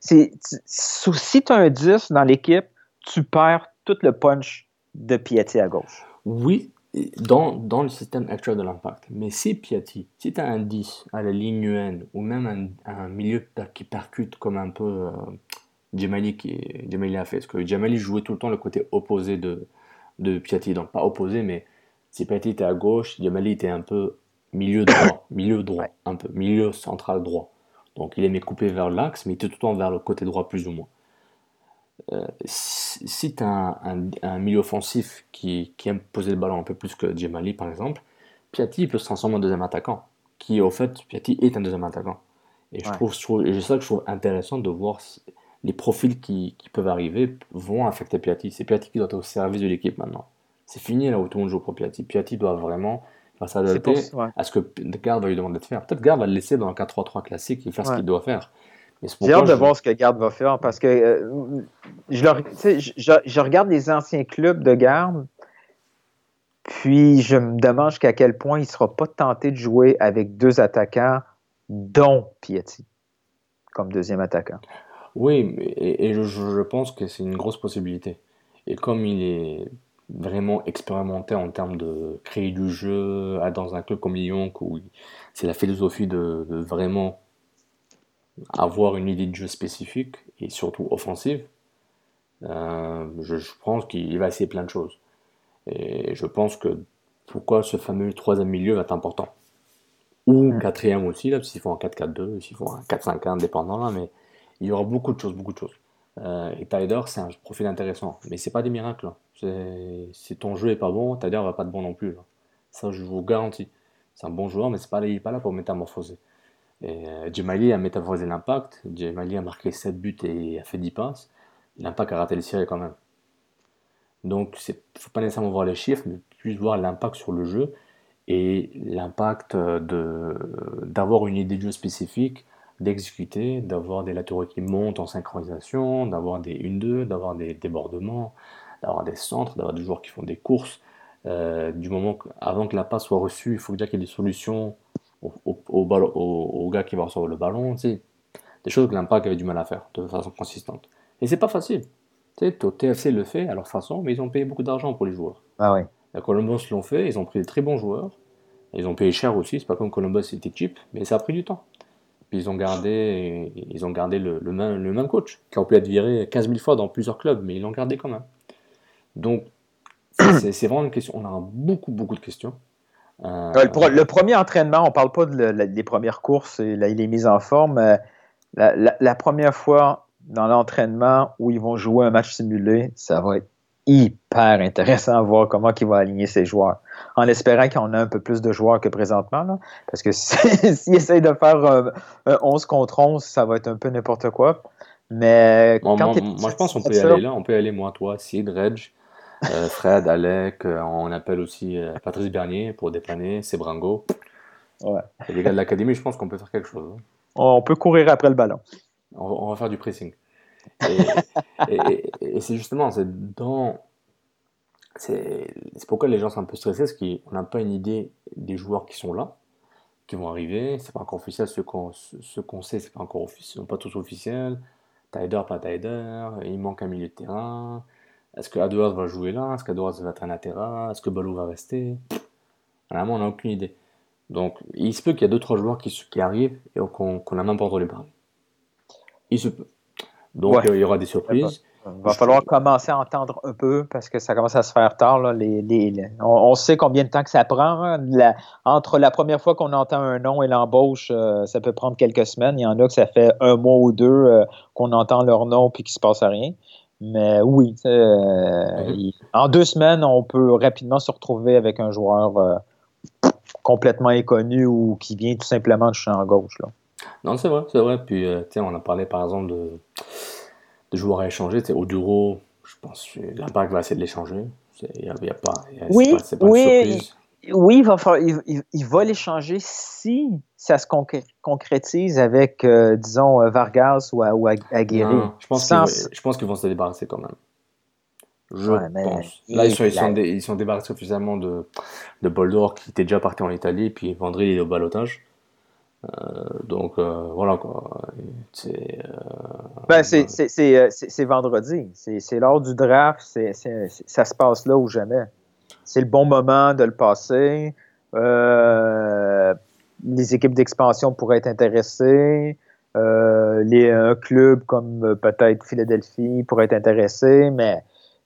Si tu as un 10 dans l'équipe, tu perds tout le punch de Piatti à gauche. oui, dans le système actuel de l'impact. Mais si Piatti, si tu as un 10 à la ligne UN ou même un milieu qui percute comme un peu Djemali a fait, parce que Djemali jouait tout le temps le côté opposé de Piatti, donc pas opposé, mais si Piatti était à gauche, Djemali était un peu milieu Ouais. droit, un peu milieu central droit. Donc il aimait couper vers l'axe, mais il était tout le temps vers le côté droit plus ou moins. Si tu as un milieu offensif qui aime poser le ballon un peu plus que Djemali par exemple, Piatti peut se transformer en deuxième attaquant, qui au fait, Piatti est un deuxième attaquant. Et Ouais. et c'est ça que je trouve intéressant de voir les profils qui peuvent arriver vont affecter Piatti. C'est Piatti qui doit être au service de l'équipe maintenant. C'est fini là où tout le monde joue pour Piatti. Piatti doit vraiment C'est pour s'adapter ça. Ouais. à ce que Gard va lui demander de faire. Peut-être Gard va le laisser dans un 4-3-3 classique et faire ce Ouais. qu'il doit faire. Mais c'est J'ai pourquoi hâte de voir ce que Garde va faire parce que tu sais, je regarde les anciens clubs de Garde, puis je me demande jusqu'à quel point il ne sera pas tenté de jouer avec deux attaquants, dont Piatti, comme deuxième attaquant. Oui, et je pense que c'est une grosse possibilité. Et comme il est vraiment expérimenté en termes de créer du jeu dans un club comme Lyon, où c'est la philosophie de vraiment avoir une idée de jeu spécifique et surtout offensive, je pense qu'il va essayer plein de choses. Et je pense que pourquoi ce fameux troisième milieu va être important. Ou quatrième aussi, là, s'ils font un 4-4-2, s'ils font un 4-5-1, dépendant, là, mais il y aura beaucoup de choses, beaucoup de choses. Et Tyler, c'est un profil intéressant, mais c'est pas des miracles, là. Si ton jeu est pas bon, Tyler va pas être bon non plus, là. Ça, je vous garantis. C'est un bon joueur, mais il est pas là pour métamorphoser. Et Jemali a métamorphosé l'Impact. Jemali a marqué 7 buts et a fait 10 passes. L'Impact a raté les séries quand même. Donc, il ne faut pas nécessairement voir les chiffres, mais plus voir l'impact sur le jeu et l'impact d'avoir une idée de jeu spécifique, d'exécuter, d'avoir des latéraux qui montent en synchronisation, d'avoir des 1-2, d'avoir des débordements, d'avoir des centres, d'avoir des joueurs qui font des courses. Avant que la passe soit reçue, il faut déjà qu'il y ait des solutions au gars qui va recevoir le ballon. Tu sais, des choses que l'impact avait du mal à faire de façon consistante. Et c'est pas facile. Tu sais, TFC le fait à leur façon, mais ils ont payé beaucoup d'argent pour les joueurs. Ah oui. La Columbus l'ont fait, ils ont pris des très bons joueurs. Ils ont payé cher aussi, c'est pas comme Columbus c'était cheap, mais ça a pris du temps. Puis ils ont gardé le même coach, qui aurait pu être viré 15 000 fois dans plusieurs clubs, mais ils l'ont gardé quand même. Donc, c'est vraiment une question. On a beaucoup, beaucoup de questions. Le premier entraînement, on ne parle pas des premières courses et les mises en forme. La première fois dans l'entraînement où ils vont jouer un match simulé, ça va être hyper intéressant à voir comment ils vont aligner ces joueurs. En espérant qu'on a un peu plus de joueurs que présentement, là, parce que s'ils essayent de faire un 11 contre 11, ça va être un peu n'importe quoi. Mais moi, je pense qu'on peut y aller là. On peut y aller, moi, toi, Sid, Reg, Fred, Alec. On appelle aussi Patrice Bernier pour dépanner, Sebrango. Ouais. Et les gars de l'académie, je pense qu'on peut faire quelque chose. Hein. On peut courir après le ballon. On va faire du pressing. Et c'est justement, c'est pourquoi les gens sont un peu stressés, parce qu'on n'a pas une idée des joueurs qui sont là, qui vont arriver. C'est pas encore officiel, ceux qu'on sait, c'est pas encore officiel, ils sont pas tous officiels. Taider, pas Taider, il manque un milieu de terrain. Est-ce que Edwards va jouer là? Est-ce qu'Edwards va être un latéral? Est-ce que Balou va rester? Vraiment, on n'a aucune idée. Donc, il se peut qu'il y a 2-3 joueurs qui arrivent et qu'on n'a même pas entendu parler. Il se peut. Donc, Ouais. il y aura des surprises. Il va falloir commencer à entendre un peu parce que ça commence à se faire tard. Là, on sait combien de temps que ça prend. Hein. Entre la première fois qu'on entend un nom et l'embauche, ça peut prendre quelques semaines. Il y en a que ça fait un mois ou deux qu'on entend leur nom puis qu'il ne se passe rien. Mais oui, en 2 semaines, on peut rapidement se retrouver avec un joueur complètement inconnu ou qui vient tout simplement du champ gauche. Là. Non, c'est vrai, c'est vrai. Puis, on a parlé par exemple de joueurs à échanger. Oduro, je pense que l'Impact va essayer de l'échanger. Il y a pas, Oui, c'est pas une surprise. Oui, il va l'échanger si ça se concrétise avec, disons, Vargas ou Aguirre. Non, je pense qu'ils vont se débarrasser quand même. Je pense. Là, ils sont débarrassés officiellement de Boldor qui était déjà parti en Italie, puis Vendry il est au balotage. Donc voilà quoi. C'est vendredi. C'est lors du draft. Ça se passe là ou jamais. C'est le bon moment de le passer. Les équipes d'expansion pourraient être intéressées. Un club comme peut-être Philadelphie pourrait être intéressé, mais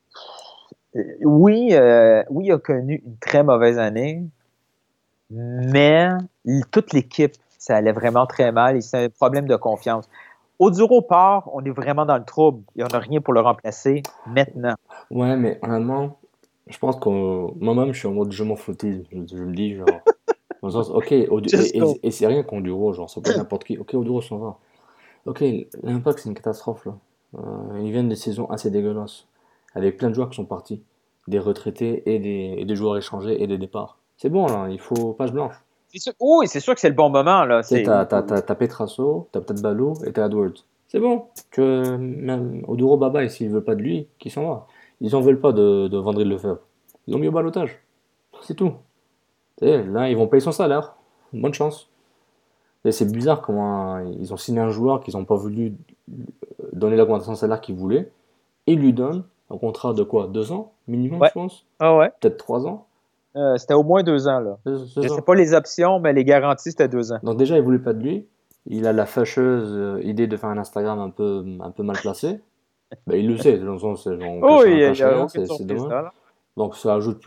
oui, il a connu une très mauvaise année, mais toute l'équipe, ça allait vraiment très mal et c'est un problème de confiance. Oduro part, on est vraiment dans le trouble et on n'a rien pour le remplacer maintenant. Ouais, mais honnêtement, je pense que moi-même, je suis en mode je m'en foutis. Je me dis, genre, dans le sens, ok, et c'est rien qu'Oduro, genre, ça peut être n'importe qui. Ok, Oduro s'en va. Ok, l'Impact, c'est une catastrophe, là. Ils viennent des saisons assez dégueulasses, avec plein de joueurs qui sont partis, des retraités et des joueurs échangés et des départs. C'est bon, là, il faut page blanche. Oui, c'est sûr que c'est le bon moment, là. T'as Petrasso, t'as peut-être Balou et t'as Edwards. C'est bon. Même Oduro Baba, s'ils veulent pas de lui, qui s'en va. Ils en veulent pas de Vendry Lefebvre. Ils ont mis au balotage. C'est tout. Là, ils vont payer son salaire. Bonne chance. Et c'est bizarre comment ils ont signé un joueur qu'ils n'ont pas voulu donner l'augmentation de salaire qu'ils voulaient. Et ils lui donnent un contrat de quoi? 2 ans minimum, ouais. Je pense. Ah ouais. Peut-être 3 ans. C'était au moins 2 ans, là. Je ne sais pas les options, mais les garanties, c'était 2 ans. Donc déjà, ils ne voulaient pas de lui. Il a la fâcheuse idée de faire un Instagram un peu mal placé. Ben, il le sait, dans le sens, c'est dommage. Donc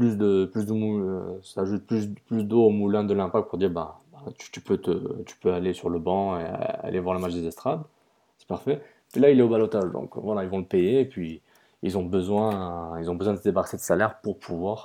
ça ajoute plus d'eau au moulin de l'Impact pour dire tu peux aller sur le banc et aller voir le match des estrades. C'est parfait. Puis là, il est au balotage. Donc voilà, ils vont le payer et puis ils ont besoin de se débarrasser de salaire pour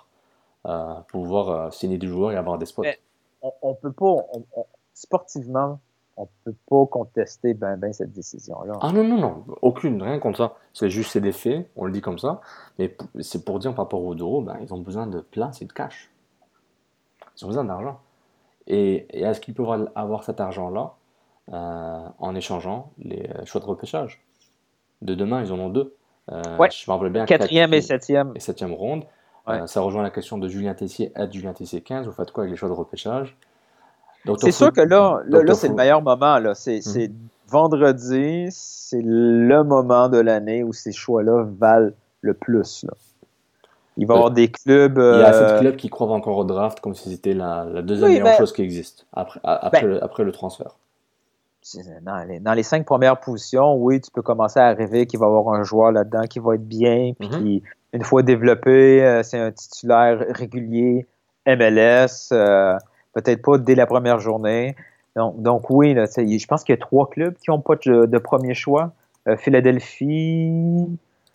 pouvoir signer des joueurs et avoir des spots. Mais on peut pas, sportivement, on peut pas contester ben cette décision-là. Ah non, non, non, aucune, rien contre ça. C'est des faits, on le dit comme ça. Mais c'est pour dire par rapport aux euros, ben, ils ont besoin de place et de cash. Ils ont besoin d'argent. Et est-ce qu'ils peuvent avoir cet argent-là en échangeant les choix de repêchage? De demain, ils en ont deux. Ouais, Je me rappelle bien, quatrième et 4e septième. et 7e ronde. Ouais. Ça rejoint la question de Julien Tessier, être Julien Tessier 15. Vous faites quoi avec les choix de repêchage? C'est sûr que là, Docteur c'est le Fou. meilleur moment. Là. Mhm. C'est vendredi, c'est le moment de l'année où ces choix-là valent le plus. Là. Il va y Euh, avoir des clubs. Il y a assez de clubs qui croient encore au draft comme si c'était la deuxième Oui, meilleure mais chose qui existe ben, après le transfert. dans les 5 premières positions, oui, tu peux commencer à rêver qu'il va y avoir un joueur là-dedans qui va être bien, puis Mhm. qui, une fois développé, c'est un titulaire régulier, MLS, peut-être pas dès la première journée. Donc oui, là, je pense qu'il y a 3 clubs qui n'ont pas de premier choix. Philadelphie,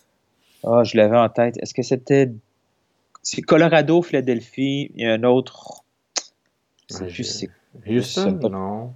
je l'avais en tête. Est-ce que c'est Colorado, Philadelphie, il y a un autre, je sais Ouais, plus si c'est, je sais Houston? pas. Non.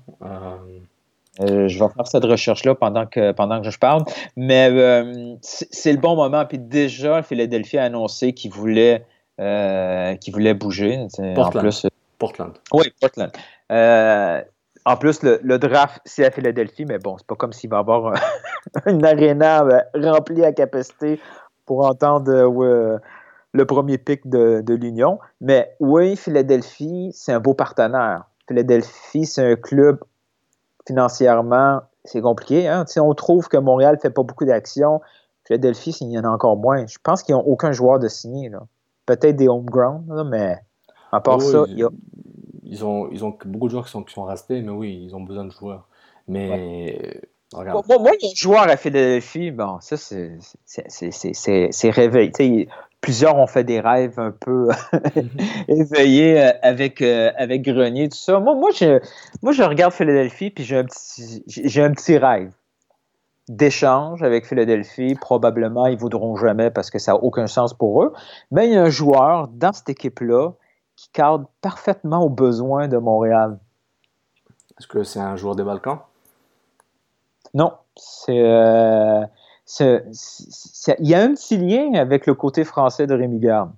Je vais faire cette recherche-là pendant que je parle. Mais c'est le bon moment. Puis déjà, Philadelphie a annoncé qu'il voulait bouger. En Portland. plus, Portland. oui, Portland. Euh, en plus, le draft, c'est à Philadelphie, mais bon, c'est pas comme s'il va y avoir une aréna remplie à capacité pour entendre le premier pick de l'Union. Mais oui, Philadelphie, c'est un beau partenaire. Philadelphie, c'est un club financièrement, c'est compliqué. Hein? On trouve que Montréal ne fait pas beaucoup d'actions. Philadelphie, il y en a encore moins. Je pense qu'ils n'ont aucun joueur de signé. Là. Peut-être des homegrown, là, mais à part Oh, ça, il y a. ils ont beaucoup de joueurs qui sont restés, mais oui, ils ont besoin de joueurs. Ouais. Mais regarde. Moi, il y a un joueur à Philadelphie, bon, ça, c'est réveil. Plusieurs ont fait des rêves un peu éveillés avec Grenier, tout ça. Moi, je regarde Philadelphie, puis j'ai un petit rêve d'échange avec Philadelphie. Probablement, ils ne voudront jamais parce que ça n'a aucun sens pour eux. Mais il y a un joueur dans cette équipe-là qui cadre parfaitement aux besoins de Montréal. Est-ce que c'est un joueur des Balkans? Non, il y a un petit lien avec le côté français de Rémi Garde.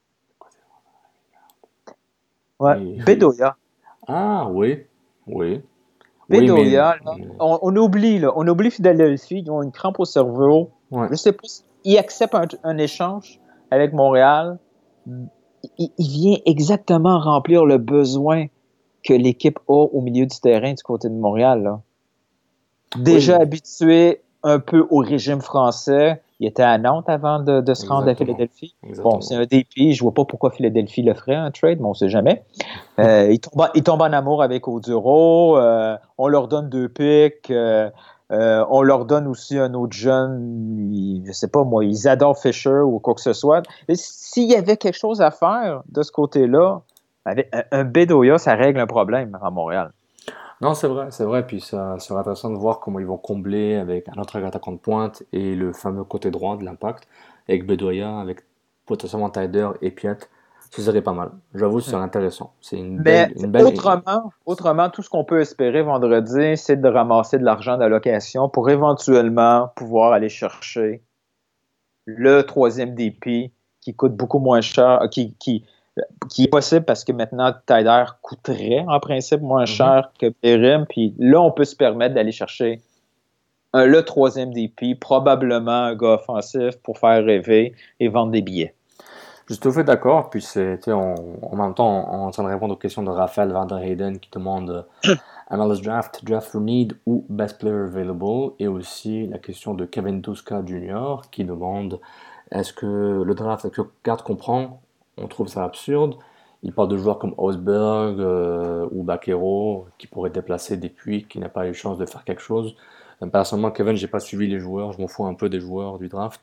Ouais, Oui, oui. Bedoya. Ah, oui. Oui. Oui, mais. Bedoya, là, on oublie Philadelphie, ils ont une crampe au cerveau. Ouais. Je ne sais pas s'ils acceptent un échange avec Montréal. Il vient exactement remplir le besoin que l'équipe a au milieu du terrain du côté de Montréal. Là. Déjà Oui, habitué un peu au régime français, il était à Nantes avant de se rendre à exactement. Philadelphie. Bon, c'est Exactement. un DP, je vois pas pourquoi Philadelphie le ferait, un trade, mais on sait jamais. Il tombe en amour avec Oduro, on leur donne 2 picks, on leur donne aussi un autre jeune, je sais pas moi, ils adorent Fisher ou quoi que ce soit. Et s'il y avait quelque chose à faire de ce côté-là, avec un Bedoya, ça règle un problème à Montréal. Non, c'est vrai, c'est vrai. Puis ça sera intéressant de voir comment ils vont combler avec un autre attaquant de pointe et le fameux côté droit de l'Impact, avec Bedoya, avec potentiellement Taider et Piet. Ce serait pas mal. J'avoue, ce serait intéressant. C'est Mais une belle. autrement, tout ce qu'on peut espérer vendredi, c'est de ramasser de l'argent d'allocation pour éventuellement pouvoir aller chercher le troisième DP qui coûte beaucoup moins cher, qui est possible parce que maintenant Tyler coûterait en principe moins Mhm. cher que Périm. Puis là, on peut se permettre d'aller chercher le troisième DP, probablement un gars offensif pour faire rêver et vendre des billets. Je suis tout à fait d'accord. Puis c'est, tu sais, en même temps, on est en train de répondre aux questions de Raphaël Van der Heyden qui demande MLS Draft, Draft for Need ou Best Player Available. Et aussi la question de Kevin Tuska Jr. qui demande est-ce que le draft avec le carte qu'on prend, on trouve ça absurde? Il parle de joueurs comme Osberg ou Bakero qui pourraient être déplacés depuis, qui n'a pas eu chance de faire quelque chose. Personnellement, Kevin, j'ai pas suivi les joueurs, je m'en fous un peu des joueurs du draft.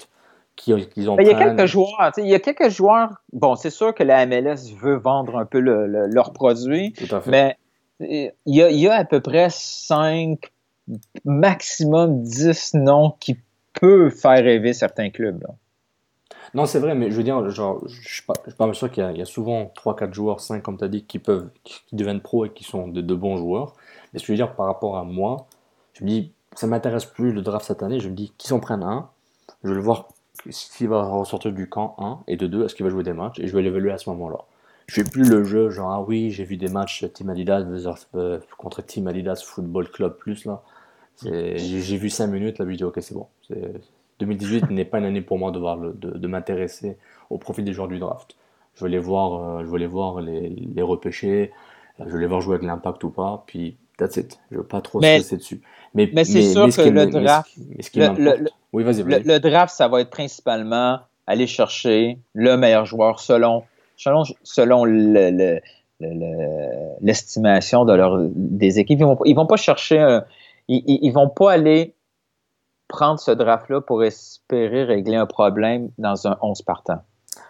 qu'ils en Ben, il y a quelques prennent. joueurs, tu sais, il y a quelques joueurs. Bon, c'est sûr que la MLS veut vendre un peu leurs produits, Tout à fait. mais il y a à peu près 5, maximum 10 noms qui peuvent faire rêver certains clubs, là. Non, c'est vrai, mais je veux dire, genre, je suis pas sûr qu'il y a souvent trois quatre joueurs, 5 comme tu as dit, qui deviennent pros et qui sont de bons joueurs. Mais ce que je veux dire par rapport à moi, je me dis, ça m'intéresse plus le draft cette année. Je me dis, qui s'en prennent un, je vais le voir s'il va ressortir du camp un et de 2 est-ce qu'il va jouer des matchs, et je vais l'évaluer à ce moment-là. Je fais plus le jeu, genre, ah oui, j'ai vu des matchs Team Adidas contre Team Adidas Football Club plus, là. J'ai vu 5 minutes, là, je me dis, ok, c'est bon. 2018 n'est pas une année pour moi de m'intéresser au profil des joueurs du draft. Je veux les voir les repêcher, je veux les voir jouer avec l'impact ou pas, puis that's it. Je veux pas trop Mais, stresser dessus. Mais, mais c'est mais, sûr mais, ce que qui, le me- mais, ce draft, qui, mais ce qui le, le, le, m'importe, oui, vas-y, le- vas-y. le draft, ça va être principalement aller chercher le meilleur joueur selon l'estimation des équipes. Ils vont pas chercher ils vont pas aller prendre ce draft-là pour espérer régler un problème dans un 11 partant.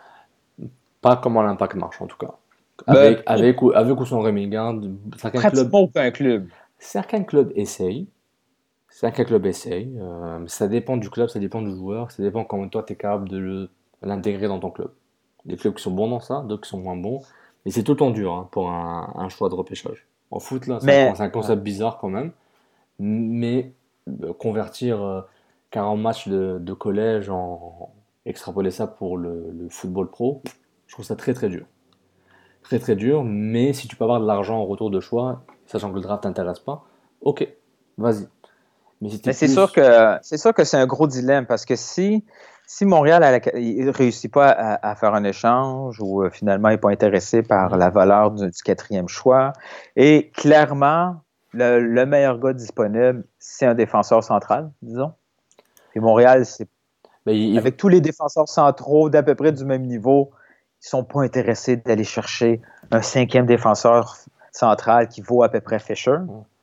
Pas comment l'impact marche en tout cas. Ben, Avec ou sans Rémi Garde, pratiquement aucun club. certains clubs essayent. Certains clubs essayent. Ça dépend du club, ça dépend du joueur, ça dépend comment toi tu es capable l'intégrer dans ton club. Des clubs qui sont bons dans ça, d'autres qui sont moins bons. Et c'est tout le temps dur hein, pour un choix de repêchage. En foot, là, Mais c'est un concept bizarre quand même. Mais convertir 40 matchs de collège extrapoler ça pour le football pro, je trouve ça très très dur. Très très dur, mais si tu peux avoir de l'argent en retour de choix, sachant que le draft t'intéresse pas, ok, vas-y. Mais si t'es Mais plus. c'est sûr que c'est un gros dilemme parce que si Montréal ne réussit pas à faire un échange ou finalement n'est pas intéressé par Mhm. la valeur du quatrième choix, et clairement, le meilleur gars disponible, c'est un défenseur central, disons. Puis Montréal, Ben, avec tous les défenseurs centraux d'à peu près du même niveau, ils sont pas intéressés d'aller chercher un cinquième défenseur central qui vaut à peu près Fisher.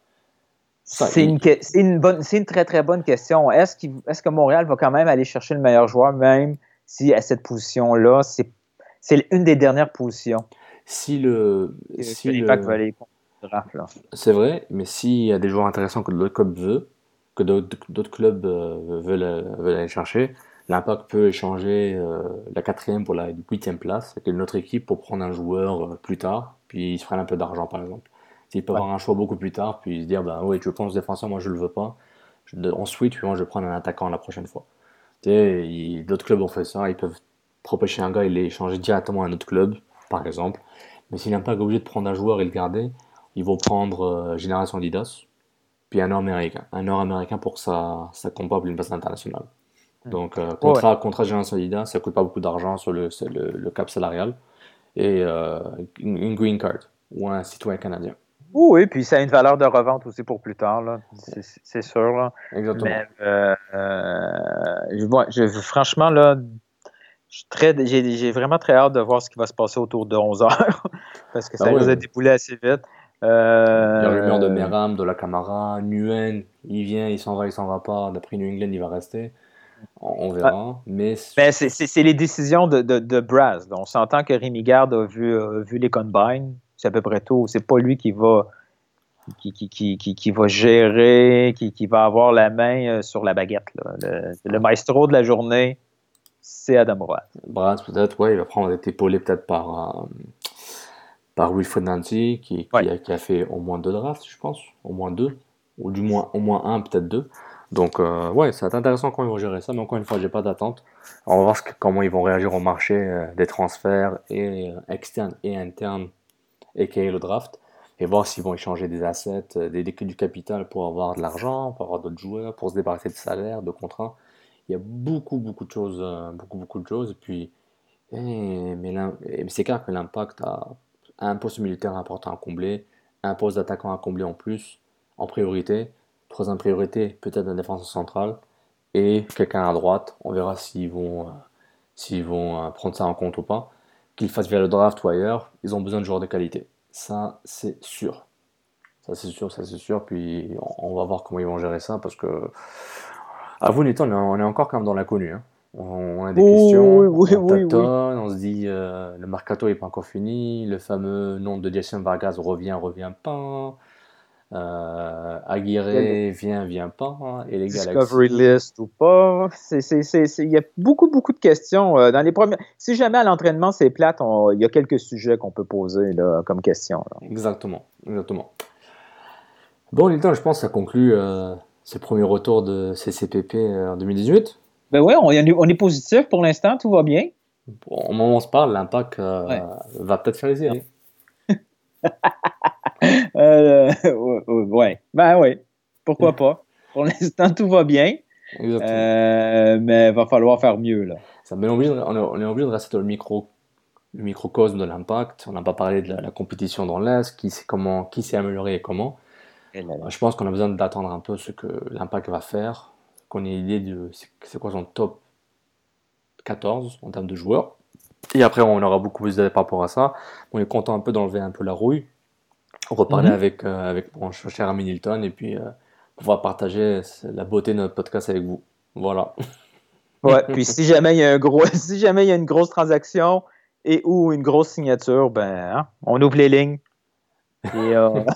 ça, C'est une très, très bonne question. Est-ce que Montréal va quand même aller chercher le meilleur joueur, même si à cette position-là, c'est une des dernières positions si le, que si l'Impact va le, aller contre le draft, là. c'est vrai, mais s'il y a des joueurs intéressants que d'autres clubs veulent, que d'autres clubs veulent aller chercher, l'Impact peut échanger la quatrième pour la huitième place avec une autre équipe pour prendre un joueur plus tard, puis ils se prennent un peu d'argent par exemple. S'ils peuvent Ouais. avoir un choix beaucoup plus tard, puis se dire, bah oui, tu veux prendre ce défenseur, moi je le veux pas, on switch, puis moi je vais prendre un attaquant la prochaine fois. Tu sais, d'autres clubs ont fait ça, ils peuvent repêcher un gars et l'échanger directement à un autre club, par exemple. Mais si l'Impact est obligé de prendre un joueur et le garder, ils vont prendre Génération Adidas, puis un Nord-Américain. Un Nord-Américain pour que ça comporte une place internationale. Hmm. Donc, Ouais. contrat Génération Adidas, ça coûte pas beaucoup d'argent sur le cap salarial. Et une green card, ou un citoyen canadien. Oui, puis ça a une valeur de revente aussi pour plus tard, là. C'est sûr, là. Mais Exactement. franchement, là, j'ai vraiment très hâte de voir ce qui va se passer autour de 11 heures, parce que Bah ça risque ouais, de débouler assez vite. il y a rumeur de Euh, Meram, de la Camara, Nguyen, il vient, il s'en va pas. D'après New England, il va rester. On verra. Mais Ben, c'est les décisions de Brass. On s'entend que Rémi Garde a vu les combines. C'est à peu près tout. C'est pas lui qui va gérer, qui va avoir la main sur la baguette, là. Le maestro de la journée, c'est Adam Brass. Brass, peut-être, ouais, il va prendre être épaulé peut-être par Wilfred Nancy, Ouais. qui a fait au moins deux drafts, je pense. Au moins deux. Ou du moins, au moins un, peut-être deux. Donc, ouais, ça va être intéressant comment ils vont gérer ça. Mais encore une fois, j'ai pas d'attente. On va voir comment ils vont réagir au marché des transferts et externes et internes, aka le draft. Et voir s'ils vont échanger des assets, du capital pour avoir de l'argent, pour avoir d'autres joueurs, pour se débarrasser de salaires, de contrats. Il y a beaucoup de choses, beaucoup de choses. Et puis, mais c'est clair que l'impact a un poste militaire important à combler, un poste d'attaquant à combler en plus, en priorité. Troisième priorité, peut-être un défenseur central et quelqu'un à droite. On verra s'ils vont prendre ça en compte ou pas. Qu'ils fassent via le draft ou ailleurs, ils ont besoin de joueurs de qualité. Ça, c'est sûr. Ça, c'est sûr, ça, c'est sûr. Puis on va voir comment ils vont gérer ça parce que, à vous, Nathan, on est encore quand même dans l'inconnu, hein. On a des Oui, questions, oui, on oui, oui. tâtonne, on se dit le mercato n'est pas encore fini, le fameux nom de Jason Vargas revient pas, Il y a le Aguirre vient pas, et les Discovery Galaxies. List ou pas. Il y a beaucoup, beaucoup de questions. Dans les premiers... Si jamais à l'entraînement c'est plate, il y a quelques sujets qu'on peut poser là, comme question. Là. Exactement, exactement. Bon, Nilton, je pense que ça conclut ce premier retour de CCPP en 2018. Ben oui, on est positif pour l'instant, tout va bien. Bon, au moment où on se parle, l'impact Ouais. va peut-être faire les séries. Ouais. Ben oui, pourquoi pas. Pour l'instant, tout va bien, Exactement. mais il va falloir faire mieux, là. Ça, mais on est obligé de rester dans le microcosme de l'impact. On n'a pas parlé de la compétition dans l'Est, qui s'est amélioré et comment. Eh là là. Je pense qu'on a besoin d'attendre un peu ce que l'impact va faire, qu'on ait idée de c'est quoi son top 14 en termes de joueurs. Et après, on aura beaucoup plus d'idées par rapport à ça. On est content un peu d'enlever un peu la rouille, reparler Mhm. avec mon cher ami Nilton et puis pouvoir partager la beauté de notre podcast avec vous. Voilà. Ouais, puis si jamais il y a si jamais il y a une grosse transaction et ou une grosse signature, ben, hein, on ouvre les lignes et,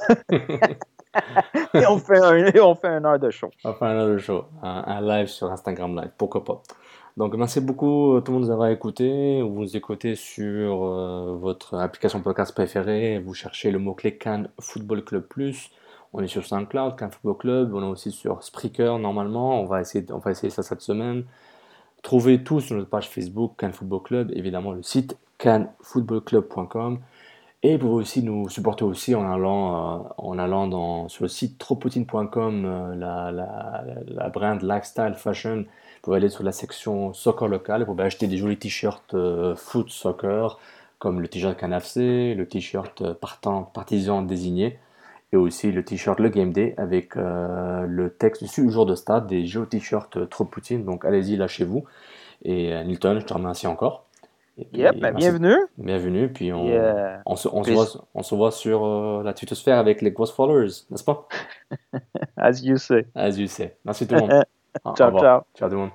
et on fait un heure de show. Enfin, un autre show, un live sur Instagram Live, pourquoi pas. Donc, merci beaucoup tout le monde de nous avoir écoutés. Vous nous écoutez sur votre application podcast préférée. Vous cherchez le mot-clé Cannes Football Club Plus. On est sur SoundCloud, Cannes Football Club. On est aussi sur Spreaker normalement. On va essayer ça cette semaine. Trouvez tout sur notre page Facebook Cannes Football Club. Évidemment, le site cannesfootballclub.com. Et vous pouvez aussi nous supporter aussi en allant sur le site tropoutine.com, la brand Lifestyle Fashion. Vous pouvez aller sur la section soccer local, vous pouvez acheter des jolis t-shirts foot soccer, comme le t-shirt CanFC, le t-shirt partisan désigné, et aussi le t-shirt Le Game Day avec le texte dessus, le jour de stade, des jolis t-shirts Tropoutine. Donc allez-y, lâchez-vous. Et Nilton, je te remercie encore. Et Yep, puis, ben merci, bienvenue. bienvenue. Puis Et, on se voit sur la twittosphère avec les Ghost Followers, n'est-ce pas? as you say. As you say. Merci tout le monde. Au Ciao, revoir. ciao. Ciao tout le monde.